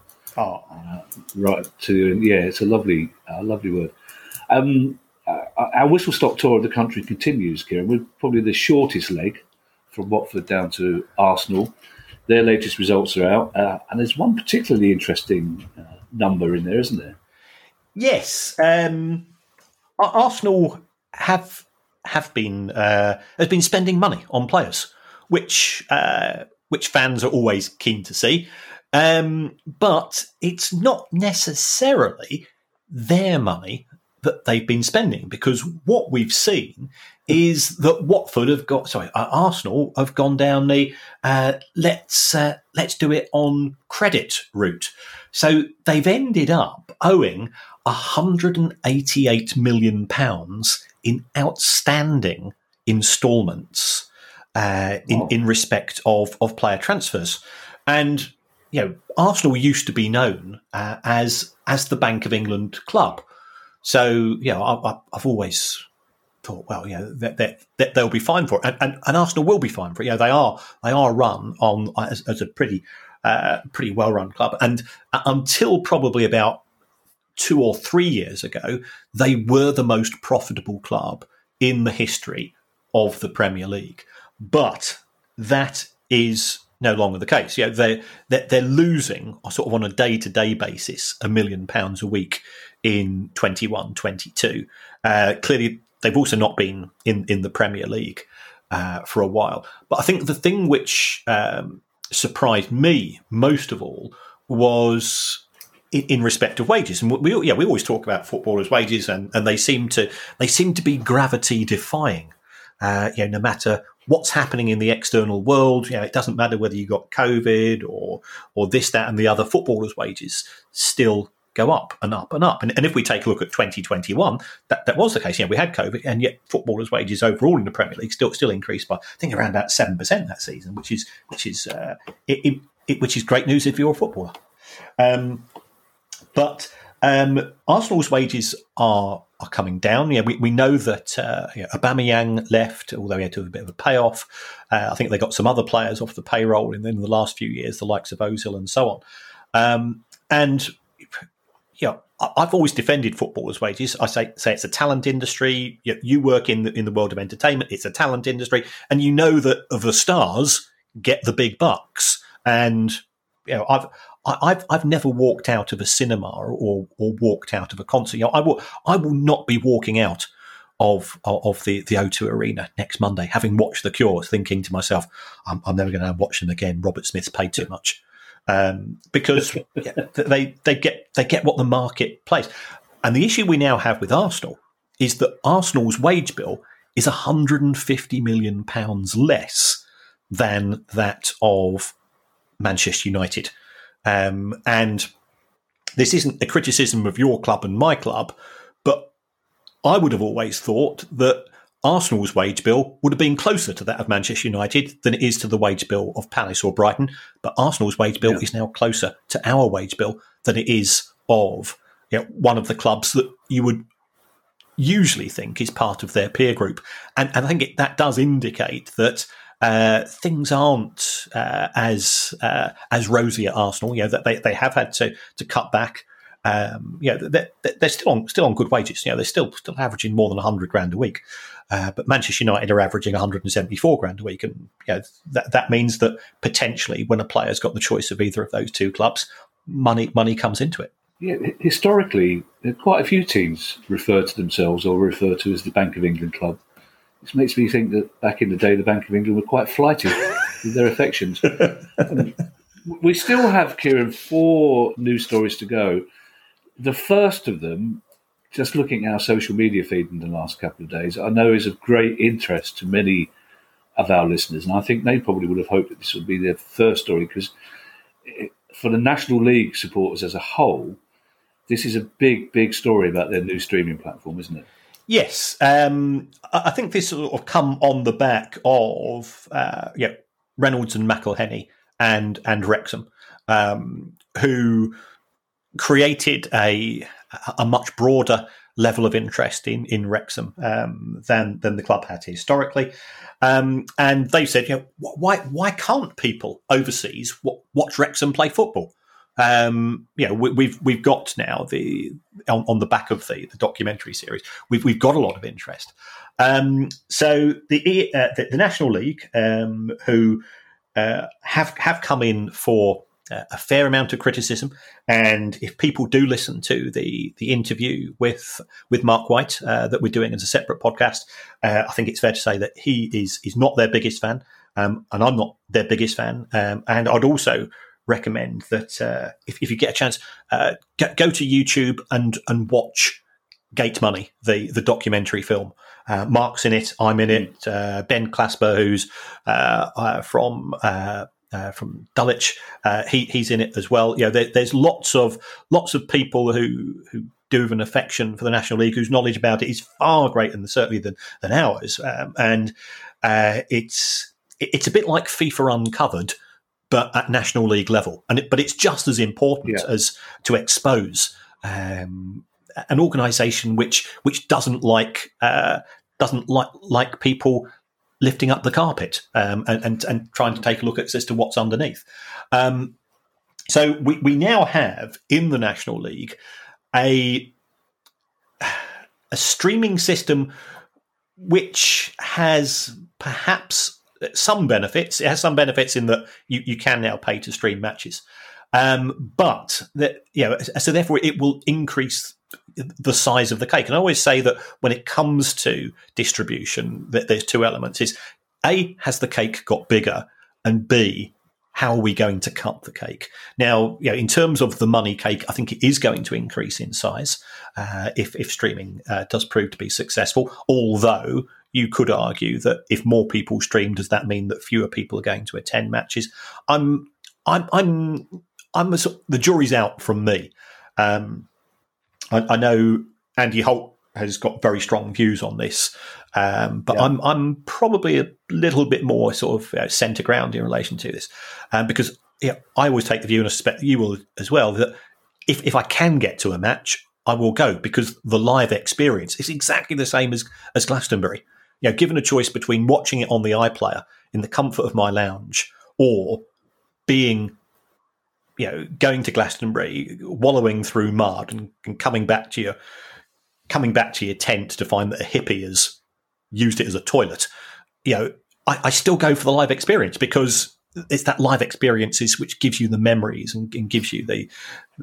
It's a lovely word. Our whistle-stop tour of the country continues, Kieran. We're probably the shortest leg from Watford down to Arsenal. Their latest results are out, and there's one particularly interesting number in there, isn't there? Yes, Arsenal has been spending money on players, which fans are always keen to see, but it's not necessarily their money that they've been spending, because what we've seen is that Arsenal have gone down the let's do it on credit route. So they've ended up owing £188 million in outstanding instalments in respect of player transfers. And Arsenal used to be known as the Bank of England club. So, I've always thought, that they'll be fine for it, and Arsenal will be fine for it. They are run on as a pretty well run club, and until probably about 2 or 3 years ago, they were the most profitable club in the history of the Premier League. But that is no longer the case. They're losing sort of on a day-to-day basis £1 million a week in 21-22. Clearly, they've also not been in the Premier League for a while. But I think the thing which surprised me most of all was in respect of wages. And we always talk about footballers' wages, and they seem to be gravity defying. No matter what's happening in the external world, it doesn't matter whether you got COVID or this, that, and the other. Footballers' wages still go up and up and up. And if we take a look at 2021, that was the case. We had COVID, and yet footballers' wages overall in the Premier League still increased by, I think, around about 7% that season, which is great news if you're a footballer. But Arsenal's wages are coming down. We know that Aubameyang left, although he had to have a bit of a payoff. I think they got some other players off the payroll in the last few years, the likes of Ozil and so on. I've always defended footballers' wages. I say it's a talent industry. You work in the world of entertainment. It's a talent industry, and you know that the stars get the big bucks. And I've never walked out of a cinema or walked out of a concert. I will not be walking out of the O2 Arena next Monday, having watched The Cure, thinking to myself, I'm never going to watch them again. Robert Smith's paid too much. Because they get what the market plays. And the issue we now have with Arsenal is that Arsenal's wage bill is £150 million less than that of Manchester United. And this isn't a criticism of your club and my club, but I would have always thought that Arsenal's wage bill would have been closer to that of Manchester United than it is to the wage bill of Palace or Brighton. But Arsenal's wage bill is now closer to our wage bill than it is of one of the clubs that you would usually think is part of their peer group. And I think that does indicate that things aren't as rosy at Arsenal. That they have had to cut back. They're still on good wages. They're still averaging more than $100,000 a week. But Manchester United are averaging $174,000 a week, and that means that potentially, when a player's got the choice of either of those two clubs, money comes into it. Yeah, historically, quite a few teams refer to themselves or refer to as the Bank of England club. This makes me think that back in the day, the Bank of England were quite flighty with their affections. We still have, Kieran, 4 news stories to go. The first of them, just looking at our social media feed in the last couple of days, I know is of great interest to many of our listeners. And I think they probably would have hoped that this would be their first story, because for the National League supporters as a whole, this is a big, big story about their new streaming platform, isn't it? Yes. I think this will come on the back of Reynolds and McElhenney and Wrexham, who created a much broader level of interest in Wrexham than the club had historically. And they said, why can't people overseas watch Wrexham play football? We've got now on the back of the documentary series, we've got a lot of interest. So the National League, who have come in for a fair amount of criticism, and if people do listen to the interview with Mark White that we're doing as a separate podcast, I think it's fair to say that he is not their biggest fan, and I'm not their biggest fan. And I'd also recommend that if you get a chance, go to YouTube and watch Gate Money, the documentary film. Mark's in it, I'm in it. Ben Clasper, who's from Dulwich, he's in it as well. There's lots of people who do have an affection for the National League, whose knowledge about it is far greater certainly than ours. And it's a bit like FIFA Uncovered, but at National League level. But it's just as important as to expose an organisation which doesn't like people lifting up the carpet and trying to take a look as to what's underneath. So we now have in the National League a streaming system which has perhaps some benefits. It has some benefits in that you can now pay to stream matches, but so therefore it will increase the size of the cake. And I always say that when it comes to distribution, that there's 2 elements: is A, has the cake got bigger, and B, how are we going to cut the cake? Now, in terms of the money cake, I think it is going to increase in size if streaming does prove to be successful. Although you could argue that if more people stream, does that mean that fewer people are going to attend matches? The jury's out from me. I know Andy Holt has got very strong views on this, but I'm probably a little bit more sort of centre ground in relation to this, because I always take the view, and I suspect you will as well, that if I can get to a match, I will go, because the live experience is exactly the same as Glastonbury. Given a choice between watching it on the iPlayer in the comfort of my lounge or being going to Glastonbury, wallowing through mud, and coming back to your tent to find that a hippie has used it as a toilet, I still go for the live experience, because it's that live experiences which gives you the memories and gives you the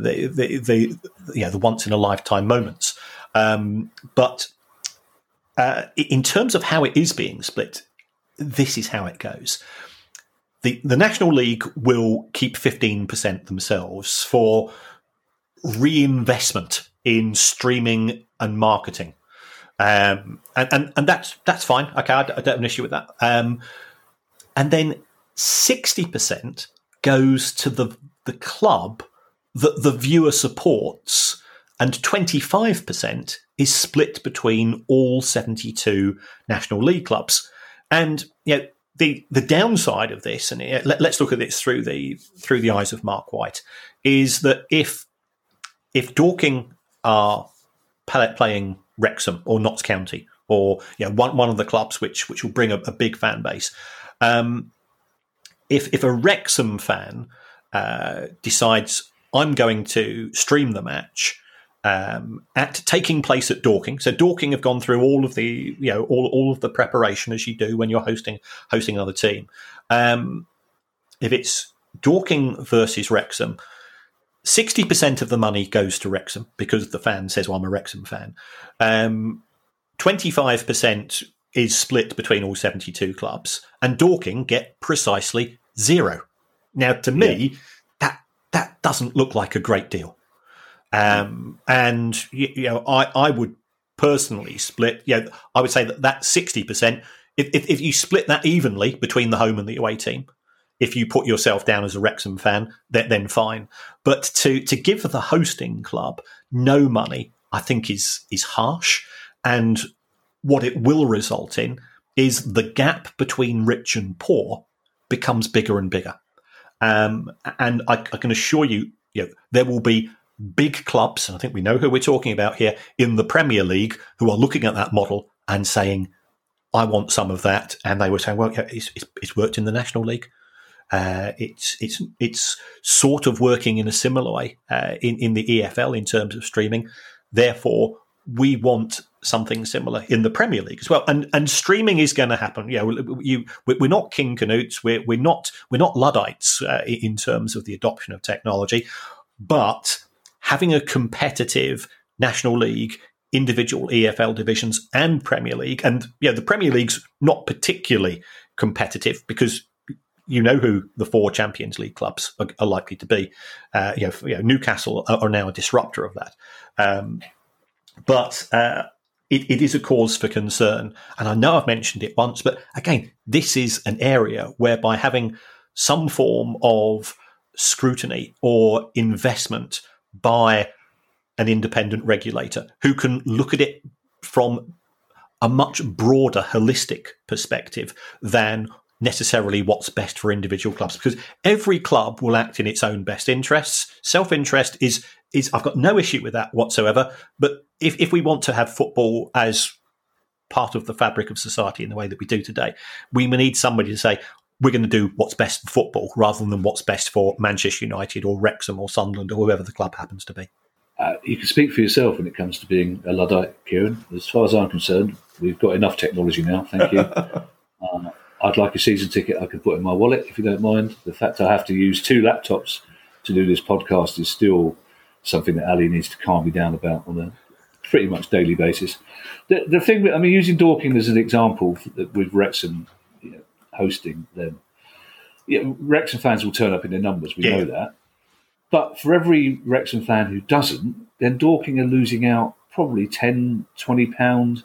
once in a lifetime moments. But in terms of how it is being split, this is how it goes. The National League will keep 15% themselves for reinvestment in streaming and marketing, and that's fine. Okay, I don't have an issue with that. And then 60% goes to the club that the viewer supports, and 25% is split between all 72 National League clubs. And the downside of this, and let's look at this through the eyes of Mark White, is that if Dorking are playing Wrexham or Notts County, or one of the clubs which will bring a big fan base. If a Wrexham fan decides I'm going to stream the match at taking place at Dorking, so Dorking have gone through all of the all of the preparation as you do when you're hosting another team. If it's Dorking versus Wrexham, 60% of the money goes to Wrexham because the fan says, well, I'm a Wrexham fan. 25% is split between all 72 clubs, and Dorking get precisely 0. Now, to me, that doesn't look like a great deal. And I would personally split. I would say that 60%. If you split that evenly between the home and the away team, if you put yourself down as a Wrexham fan, then fine. But to give the hosting club no money, I think is harsh. And what it will result in is the gap between rich and poor becomes bigger and bigger. And I can assure you, there will be big clubs, and I think we know who we're talking about here, in the Premier League who are looking at that model and saying, I want some of that. And they were saying, well, it's worked in the National League. It's sort of working in a similar way in the EFL in terms of streaming. Therefore, we want something similar in the Premier League as well. And streaming is going to happen. We're not King Canutes. We're not Luddites in terms of the adoption of technology. But having a competitive National League, individual EFL divisions, and Premier League, and the Premier League's not particularly competitive because you know who the 4 Champions League clubs are likely to be. Newcastle are now a disruptor of that. But it is a cause for concern. And I know I've mentioned it once, but again, this is an area whereby having some form of scrutiny or investment by an independent regulator who can look at it from a much broader, holistic perspective than necessarily what's best for individual clubs, because every club will act in its own best interests. Self-interest is I've got no issue with that whatsoever. But if we want to have football as part of the fabric of society in the way that we do today, we need somebody to say, we're going to do what's best for football rather than what's best for Manchester United or Wrexham or Sunderland or whoever the club happens to be. You can speak for yourself when it comes to being a Luddite, Kieran. As far as I'm concerned, we've got enough technology now, thank you. I'd like a season ticket I could put in my wallet, if you don't mind. The fact I have to use 2 laptops to do this podcast is still something that Ali needs to calm me down about on a pretty much daily basis. The thing, using Dorking as an example with Wrexham hosting them, Wrexham fans will turn up in their numbers, we know that. But for every Wrexham fan who doesn't, then Dorking are losing out probably £10, £20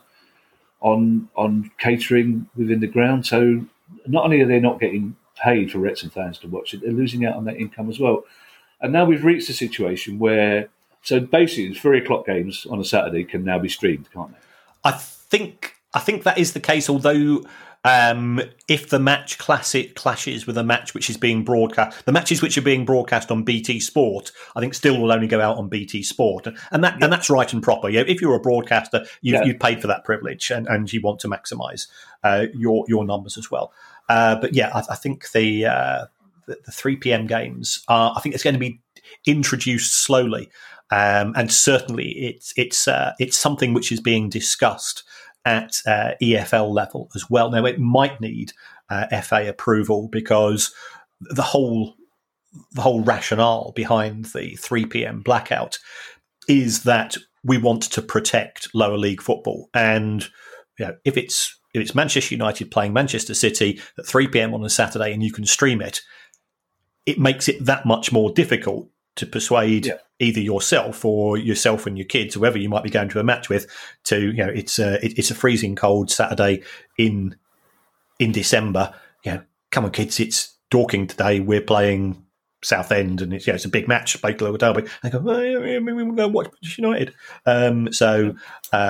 on catering within the ground. So not only are they not getting paid for Wrexham fans to watch it, they're losing out on that income as well. And now we've reached a situation where, so basically, the 3 o'clock games on a Saturday can now be streamed, can't they? I think that is the case. Although, if the match clashes with a match which is being broadcast, the matches which are being broadcast on BT Sport, I think still will only go out on BT Sport, and that's right and proper. If you're a broadcaster, you've paid for that privilege, and you want to maximise your numbers as well. But I think the 3 p.m. games are. I think it's going to be introduced slowly, and certainly it's something which is being discussed at EFL level as well. Now, it might need FA approval because the whole rationale behind the 3 p.m. blackout is that we want to protect lower league football, and if it's Manchester United playing Manchester City at 3 p.m. on a Saturday and you can stream it, it makes it that much more difficult to persuade either yourself and your kids, whoever you might be going to a match with, to it's a freezing cold Saturday in December. Come on, kids, it's Dorking today. We're playing Southend, and it's a big match, Bakewell or Derby. They go, we're going to watch Manchester United.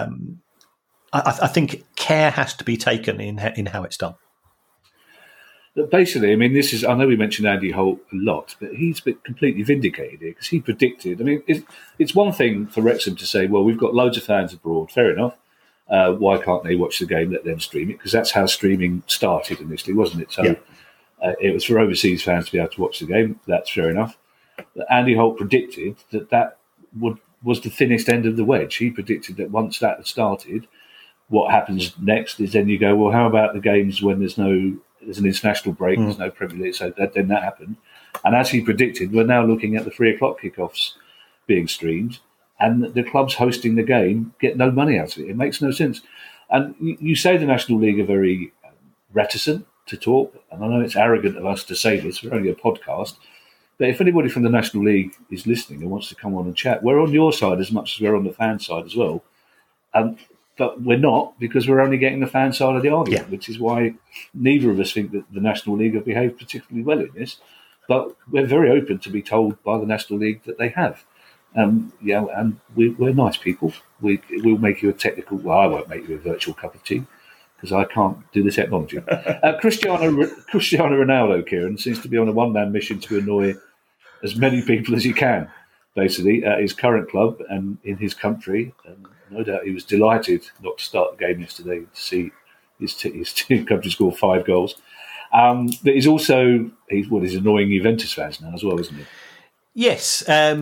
I think care has to be taken in how it's done. But basically, I mean, I know we mentioned Andy Holt a lot, but he's been completely vindicated here because he predicted. I mean, it's one thing for Wrexham to say, well, we've got loads of fans abroad. Fair enough. Why can't they watch the game? Let them stream it, because that's how streaming started initially, wasn't it? So it was for overseas fans to be able to watch the game. That's fair enough. But Andy Holt predicted that was the thinnest end of the wedge. He predicted that once that had started, what happens next is then you go, well, how about the games when there's an international break, there's no Premier League, so then that happened. And as he predicted, we're now looking at the 3:00 kickoffs being streamed, and the clubs hosting the game get no money out of it. It makes no sense. And you say the National League are very reticent to talk, and I know it's arrogant of us to say this, we're only a podcast, but if anybody from the National League is listening and wants to come on and chat, we're on your side as much as we're on the fan side as well. But we're not, because we're only getting the fan side of the argument, which is why neither of us think that the National League have behaved particularly well in this. But we're very open to be told by the National League that they have. And we're nice people. We'll make you a technical... Well, I won't make you a virtual cup of tea, because I can't do the technology. Cristiano Ronaldo, Kieran, seems to be on a one-man mission to annoy as many people as he can, basically, at his current club and in his country. And no doubt he was delighted not to start the game yesterday to see his country score 5 goals. But he's annoying Juventus fans now as well, isn't he? Yes.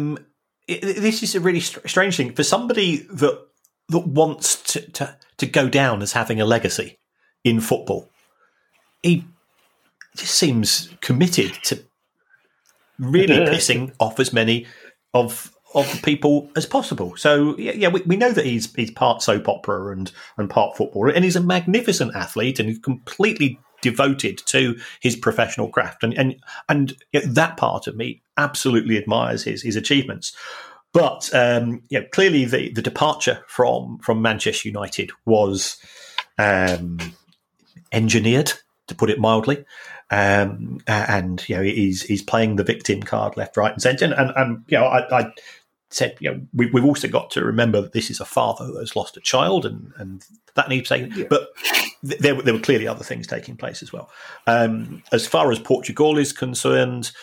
This is a really strange thing. For somebody that wants to go down as having a legacy in football, he just seems committed to really pissing off as many of the people as possible. So we know that he's part soap opera and part footballer, and he's a magnificent athlete and he's completely devoted to his professional craft, and that part of me absolutely admires his achievements. But clearly the departure from Manchester United was engineered, to put it mildly. And he's playing the victim card left, right, and centre. And I said, we've also got to remember that this is a father who has lost a child, and that needs taken. Yeah. But there were clearly other things taking place as well. As far as Portugal is concerned,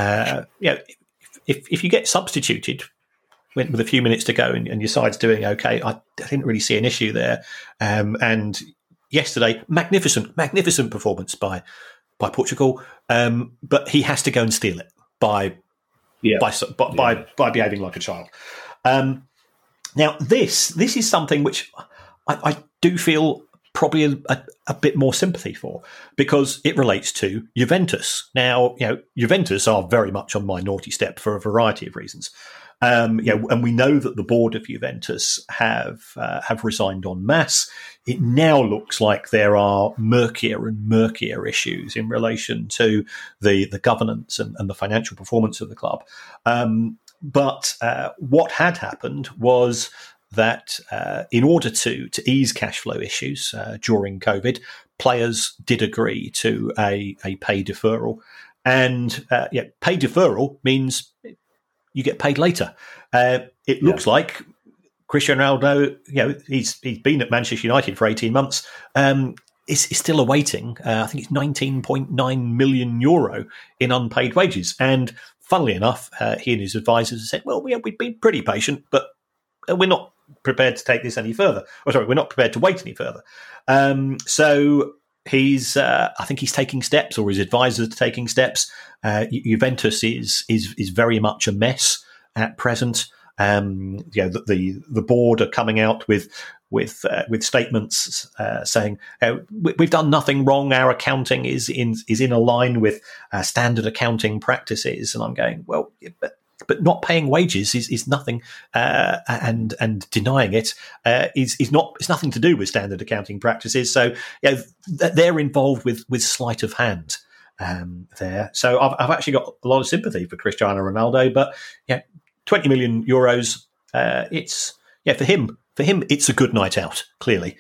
if you get substituted with a few minutes to go and your side's doing okay, I didn't really see an issue there. And yesterday, magnificent performance by Portugal, but he has to go and steal it by behaving like a child. Now, this is something which I do feel probably a bit more sympathy for, because it relates to Juventus. Now, Juventus are very much on my naughty step for a variety of reasons. And we know that the board of Juventus have resigned en masse. It now looks like there are murkier and murkier issues in relation to the governance and the financial performance of the club. But what had happened was that in order to ease cash flow issues during COVID, players did agree to a pay deferral. And pay deferral means you get paid later. It looks like Cristiano Ronaldo, he's been at Manchester United for 18 months, is still awaiting, I think it's €19.9 million in unpaid wages. And funnily enough, he and his advisors have said, well, we've been pretty patient, but we're not prepared to take this any further. We're not prepared to wait any further. So he's, I think he's taking steps, or his advisors are taking steps. Juventus is very much a mess at present. The board are coming out with statements saying we've done nothing wrong. Our accounting is in a line with standard accounting practices. And I'm going, well, but not paying wages is nothing, and denying it is not. It's nothing to do with standard accounting practices. So they're involved with sleight of hand there. So I've actually got a lot of sympathy for Cristiano Ronaldo, but €20 million. It's for him. For him, it's a good night out. Clearly,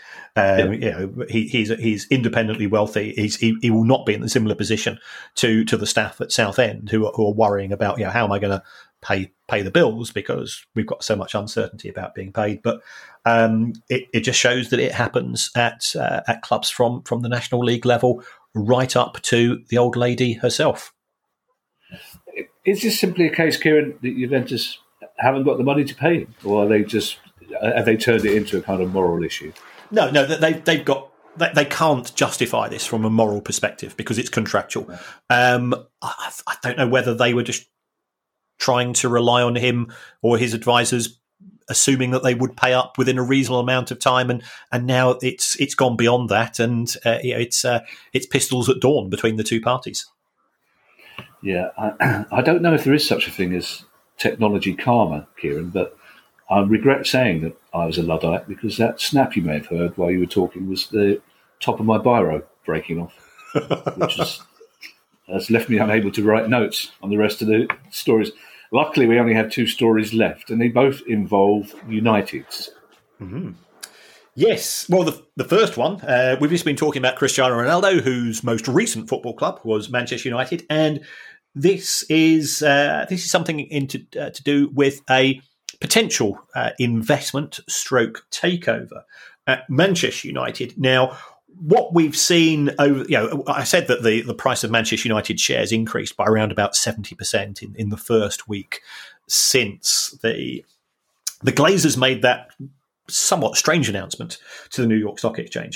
he's independently wealthy. He will not be in a similar position to the staff at Southend who are worrying about how am I going to pay the bills, because we've got so much uncertainty about being paid. But it just shows that it happens at clubs from the National League level right up to the old lady herself. Is this simply a case, Kieran, that Juventus haven't got the money to pay him, or have they turned it into a kind of moral issue? No, they've got. They can't justify this from a moral perspective because it's contractual. I don't know whether they were just trying to rely on him or his advisors, assuming that they would pay up within a reasonable amount of time, and now it's gone beyond that, and it's pistols at dawn between the two parties. Yeah, I don't know if there is such a thing as technology karma, Kieran, but I regret saying that I was a Luddite because that snap you may have heard while you were talking was the top of my biro breaking off, which has left me unable to write notes on the rest of the stories. Luckily, we only have 2 stories left, and they both involve Uniteds. Mm-hmm. Yes. Well, the first one, we've just been talking about Cristiano Ronaldo, whose most recent football club was Manchester United, and this is something to do with a potential investment stroke takeover at Manchester United. Now, what we've seen over, I said that the price of Manchester United shares increased by around about 70% in the first week since the Glazers made that somewhat strange announcement to the New York Stock Exchange.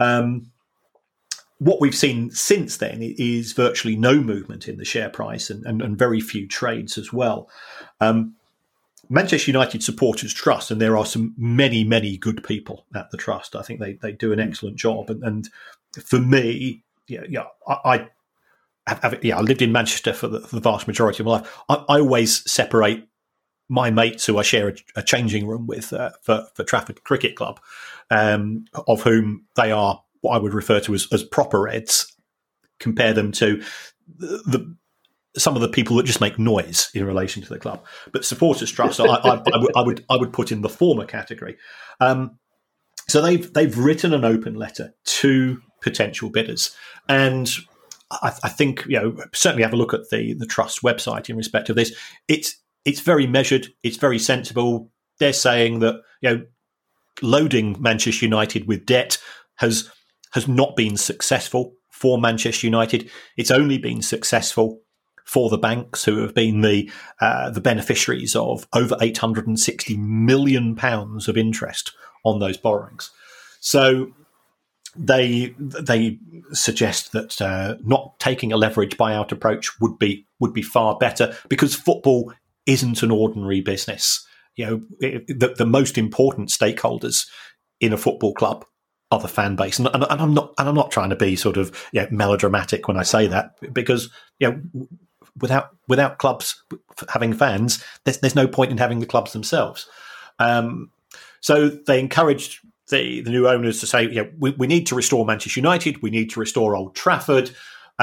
What we've seen since then is virtually no movement in the share price and very few trades as well. Manchester United Supporters Trust, and there are many, many good people at the Trust. I think they do an excellent job. And for me, I lived in Manchester for the vast majority of my life. I always separate my mates who I share a changing room with for Trafford Cricket Club, of whom they are what I would refer to as proper Reds, compare them to some of the people that just make noise in relation to the club. But Supporters Trust, I would put in the former category. So they've written an open letter to potential bidders, and I think certainly have a look at the Trust website in respect of this. It's very measured. It's very sensible. They're saying that loading Manchester United with debt has not been successful for Manchester United. It's only been successful for the banks, who have been the beneficiaries of over £860 million of interest on those borrowings. So they suggest that not taking a leverage buyout approach would be far better, because football isn't an ordinary business. The most important stakeholders in a football club are the fan base, and I'm not trying to be sort of melodramatic when I say that, because without clubs having fans, there's no point in having the clubs themselves. So they encouraged the new owners to say, we need to restore Manchester United, we need to restore Old Trafford.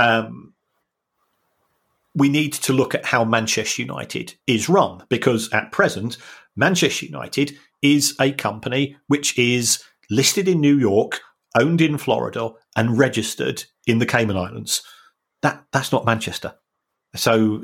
We need to look at how Manchester United is run, because at present, Manchester United is a company which is listed in New York, owned in Florida, and registered in the Cayman Islands. That's not Manchester. So,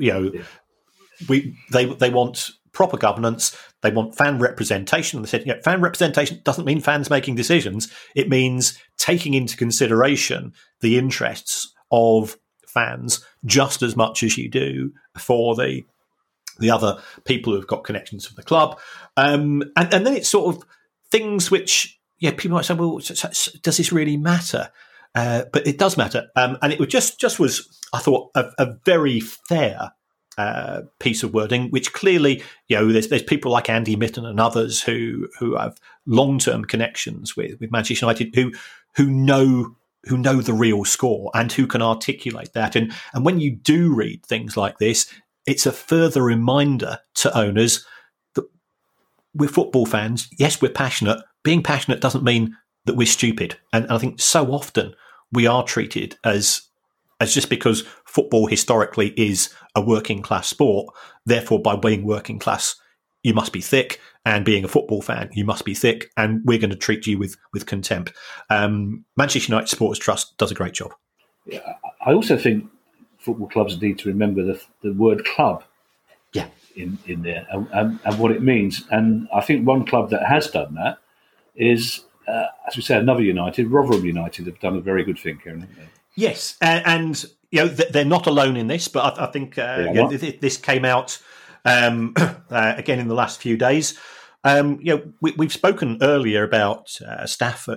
they want proper governance. They want fan representation. And they said, fan representation doesn't mean fans making decisions. It means taking into consideration the interests of fans just as much as you do for the other people who've got connections with the club. And then it's sort of things which, people might say, well, does this really matter? But it does matter. And it just was, I thought, a very fair piece of wording, which clearly, there's people like Andy Mitten and others who have long-term connections with Manchester United who know the real score and who can articulate that. And when you do read things like this, it's a further reminder to owners that we're football fans. Yes, we're passionate. Being passionate doesn't mean that we're stupid. And I think so often we are treated as just because football historically is a working class sport, therefore by being working class, you must be thick, and being a football fan, you must be thick, and we're going to treat you with contempt. Manchester United Supporters Trust does a great job. Yeah, I also think football clubs need to remember the word club in there and what it means. And I think one club that has done that is, as we say, another United, Rotherham United have done a very good thing here, haven't they? Yes, and they're not alone in this, but I think this came out again in the last few days. We've spoken earlier about staff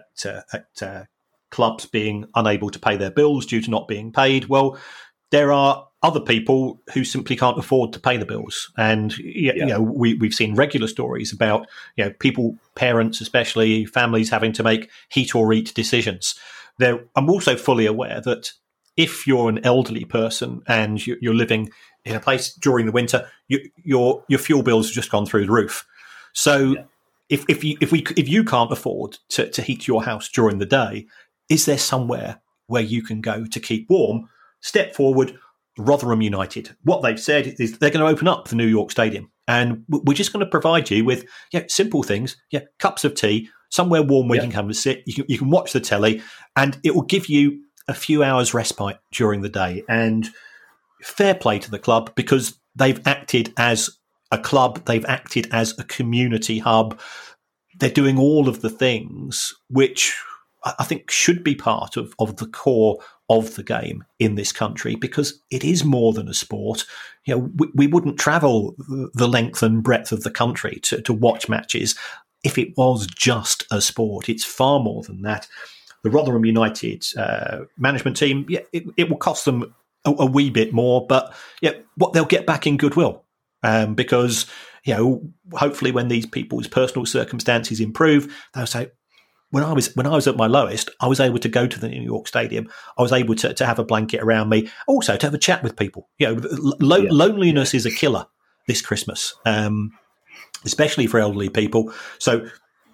at clubs being unable to pay their bills due to not being paid. Well, there are other people who simply can't afford to pay the bills, and we've seen regular stories about people, parents especially, families having to make heat or eat decisions. I'm also fully aware that if you're an elderly person and you're living in a place during the winter, your fuel bills have just gone through the roof. So if you can't afford to heat your house during the day, is there somewhere where you can go to keep warm? Step forward, Rotherham United. What they've said is they're going to open up the New York Stadium, and we're just going to provide you with simple things, cups of tea, somewhere warm where you can come and sit. You can watch the telly, and it will give you a few hours respite during the day. And fair play to the club, because they've acted as a club, they've acted as a community hub. They're doing all of the things which I think should be part of the core of the game in this country, because it is more than a sport. We wouldn't travel the length and breadth of the country to watch matches if it was just a sport. It's far more than that. The Rotherham United management team, it will cost them a wee bit more, but what they'll get back in goodwill, because hopefully when these people's personal circumstances improve, they'll say, when I was at my lowest, I was able to go to the New York Stadium. I was able to have a blanket around me, also to have a chat with people. Loneliness is a killer this Christmas, especially for elderly people. So,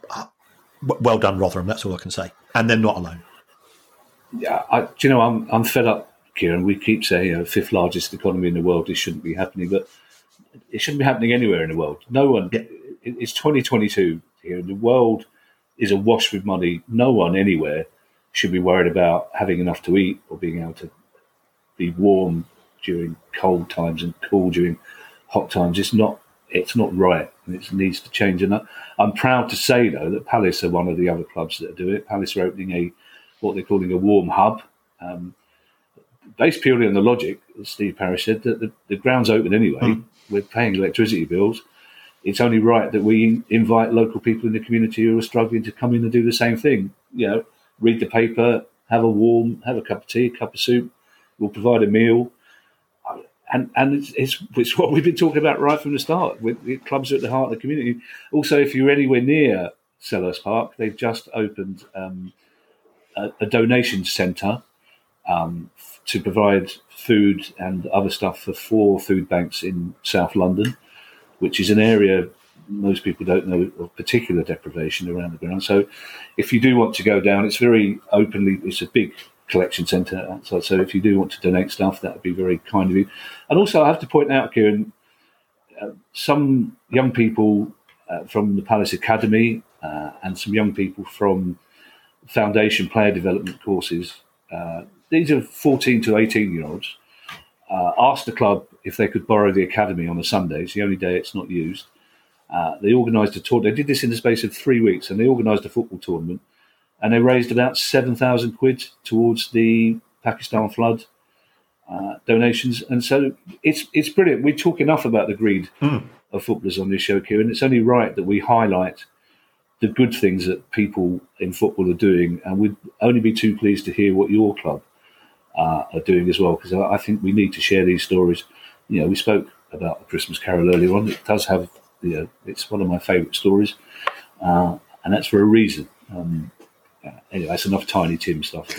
well done, Rotherham. That's all I can say. And they're not alone. Yeah, I'm fed up, Kieran. We keep saying fifth largest economy in the world. This shouldn't be happening, but it shouldn't be happening anywhere in the world. No one. Yeah. It's 2022 here, and the world is awash with money. No one anywhere should be worried about having enough to eat or being able to be warm during cold times and cool during hot times. It's not right, and it needs to change. And I'm proud to say, though, that Palace are one of the other clubs that do it. Palace are opening what they're calling a warm hub, based purely on the logic, as Steve Parish said, that the ground's open anyway. We're paying electricity bills. It's only right that we invite local people in the community who are struggling to come in and do the same thing. Read the paper, have a cup of tea, a cup of soup. We'll provide a meal. And it's what we've been talking about right from the start. Clubs are at the heart of the community. Also, if you're anywhere near Selhurst Park, they've just opened a donation centre to provide food and other stuff for 4 food banks in South London, which is an area most people don't know of particular deprivation around the ground. So if you do want to go down, it's very openly, it's a big collection centre outside. So if you do want to donate stuff, that would be very kind of you. And also I have to point out, Kieran, some young people from the Palace Academy and some young people from Foundation Player Development courses, these are 14 to 18-year-olds, asked the club if they could borrow the academy on a Sunday. It's the only day it's not used. They organised a tour. They did this in the space of 3 weeks, and they organised a football tournament, and they raised about 7,000 quid towards the Pakistan flood donations. And so it's brilliant. We talk enough about the greed of footballers on this show, Kieran. It's only right that we highlight the good things that people in football are doing, and we'd only be too pleased to hear what your club are doing as well, because I think we need to share these stories. We spoke about the Christmas Carol earlier on. It does have, it's one of my favourite stories, and that's for a reason. Anyway, that's enough Tiny Tim stuff.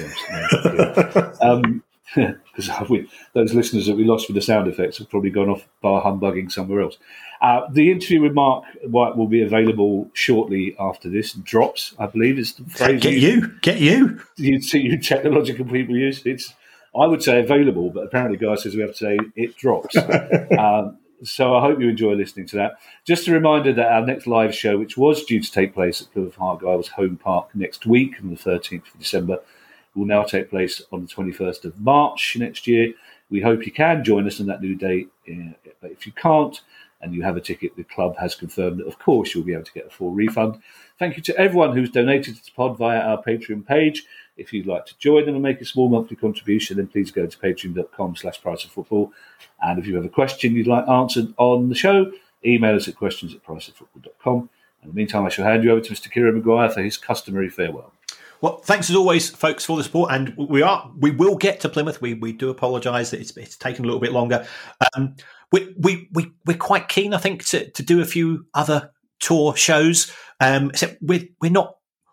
Because those listeners that we lost with the sound effects have probably gone off bar humbugging somewhere else. The interview with Mark White will be available shortly after this. Drops, I believe, is the phrase. Get you. You technological people use. I would say available, but apparently Guy says we have to say it drops. So I hope you enjoy listening to that. Just a reminder that our next live show, which was due to take place at Cliff Argyle's home park next week on the 13th of December, will now take place on the 21st of March next year. We hope you can join us on that new date. But if you can't and you have a ticket, the club has confirmed that, of course, you'll be able to get a full refund. Thank you to everyone who's donated to the pod via our Patreon page. If you'd like to join them and make a small monthly contribution, then please go to patreon.com/priceoffootball. And if you have a question you'd like answered on the show, email us at questions@priceoffootball.com. In the meantime, I shall hand you over to Mr. Kieran Maguire for his customary farewell. Well, thanks as always, folks, for the support, and we will get to Plymouth. We do apologise that it's taken a little bit longer. We're quite keen, I think, to do a few other tour shows. Except we're not.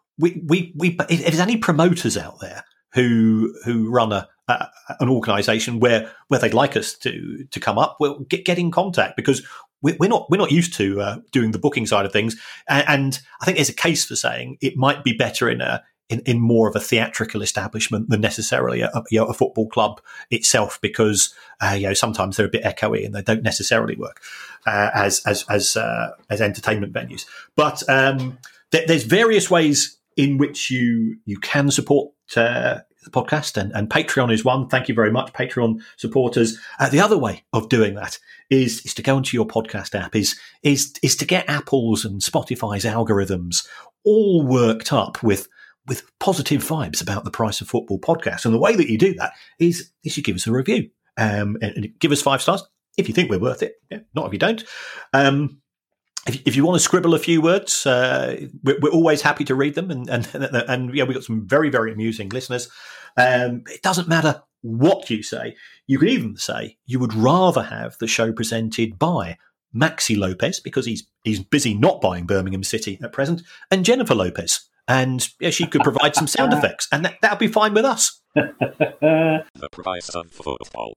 If there's any promoters out there who run an organisation where they'd like us to come up, we'll get in contact, because we're not used to doing the booking side of things, and I think there's a case for saying it might be better in more of a theatrical establishment than necessarily a football club itself, because sometimes they're a bit echoey and they don't necessarily work as entertainment venues. But there's various ways in which you can support the podcast, and Patreon is one. Thank you very much, Patreon supporters. The other way of doing that is to go into your podcast app, is to get Apple's and Spotify's algorithms all worked up with positive vibes about the Price of Football podcast. And the way that you do that is you give us a review, and give us 5 stars if you think we're worth it. Yeah, not if you don't. If you want to scribble a few words, we're always happy to read them. And we've got some very, very amusing listeners. It doesn't matter what you say. You could even say you would rather have the show presented by Maxi Lopez, because he's busy not buying Birmingham City at present, and Jennifer Lopez. And she could provide some sound effects, and that'll be fine with us. The Price of Football.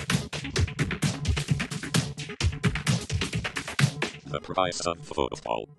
The Price of Football.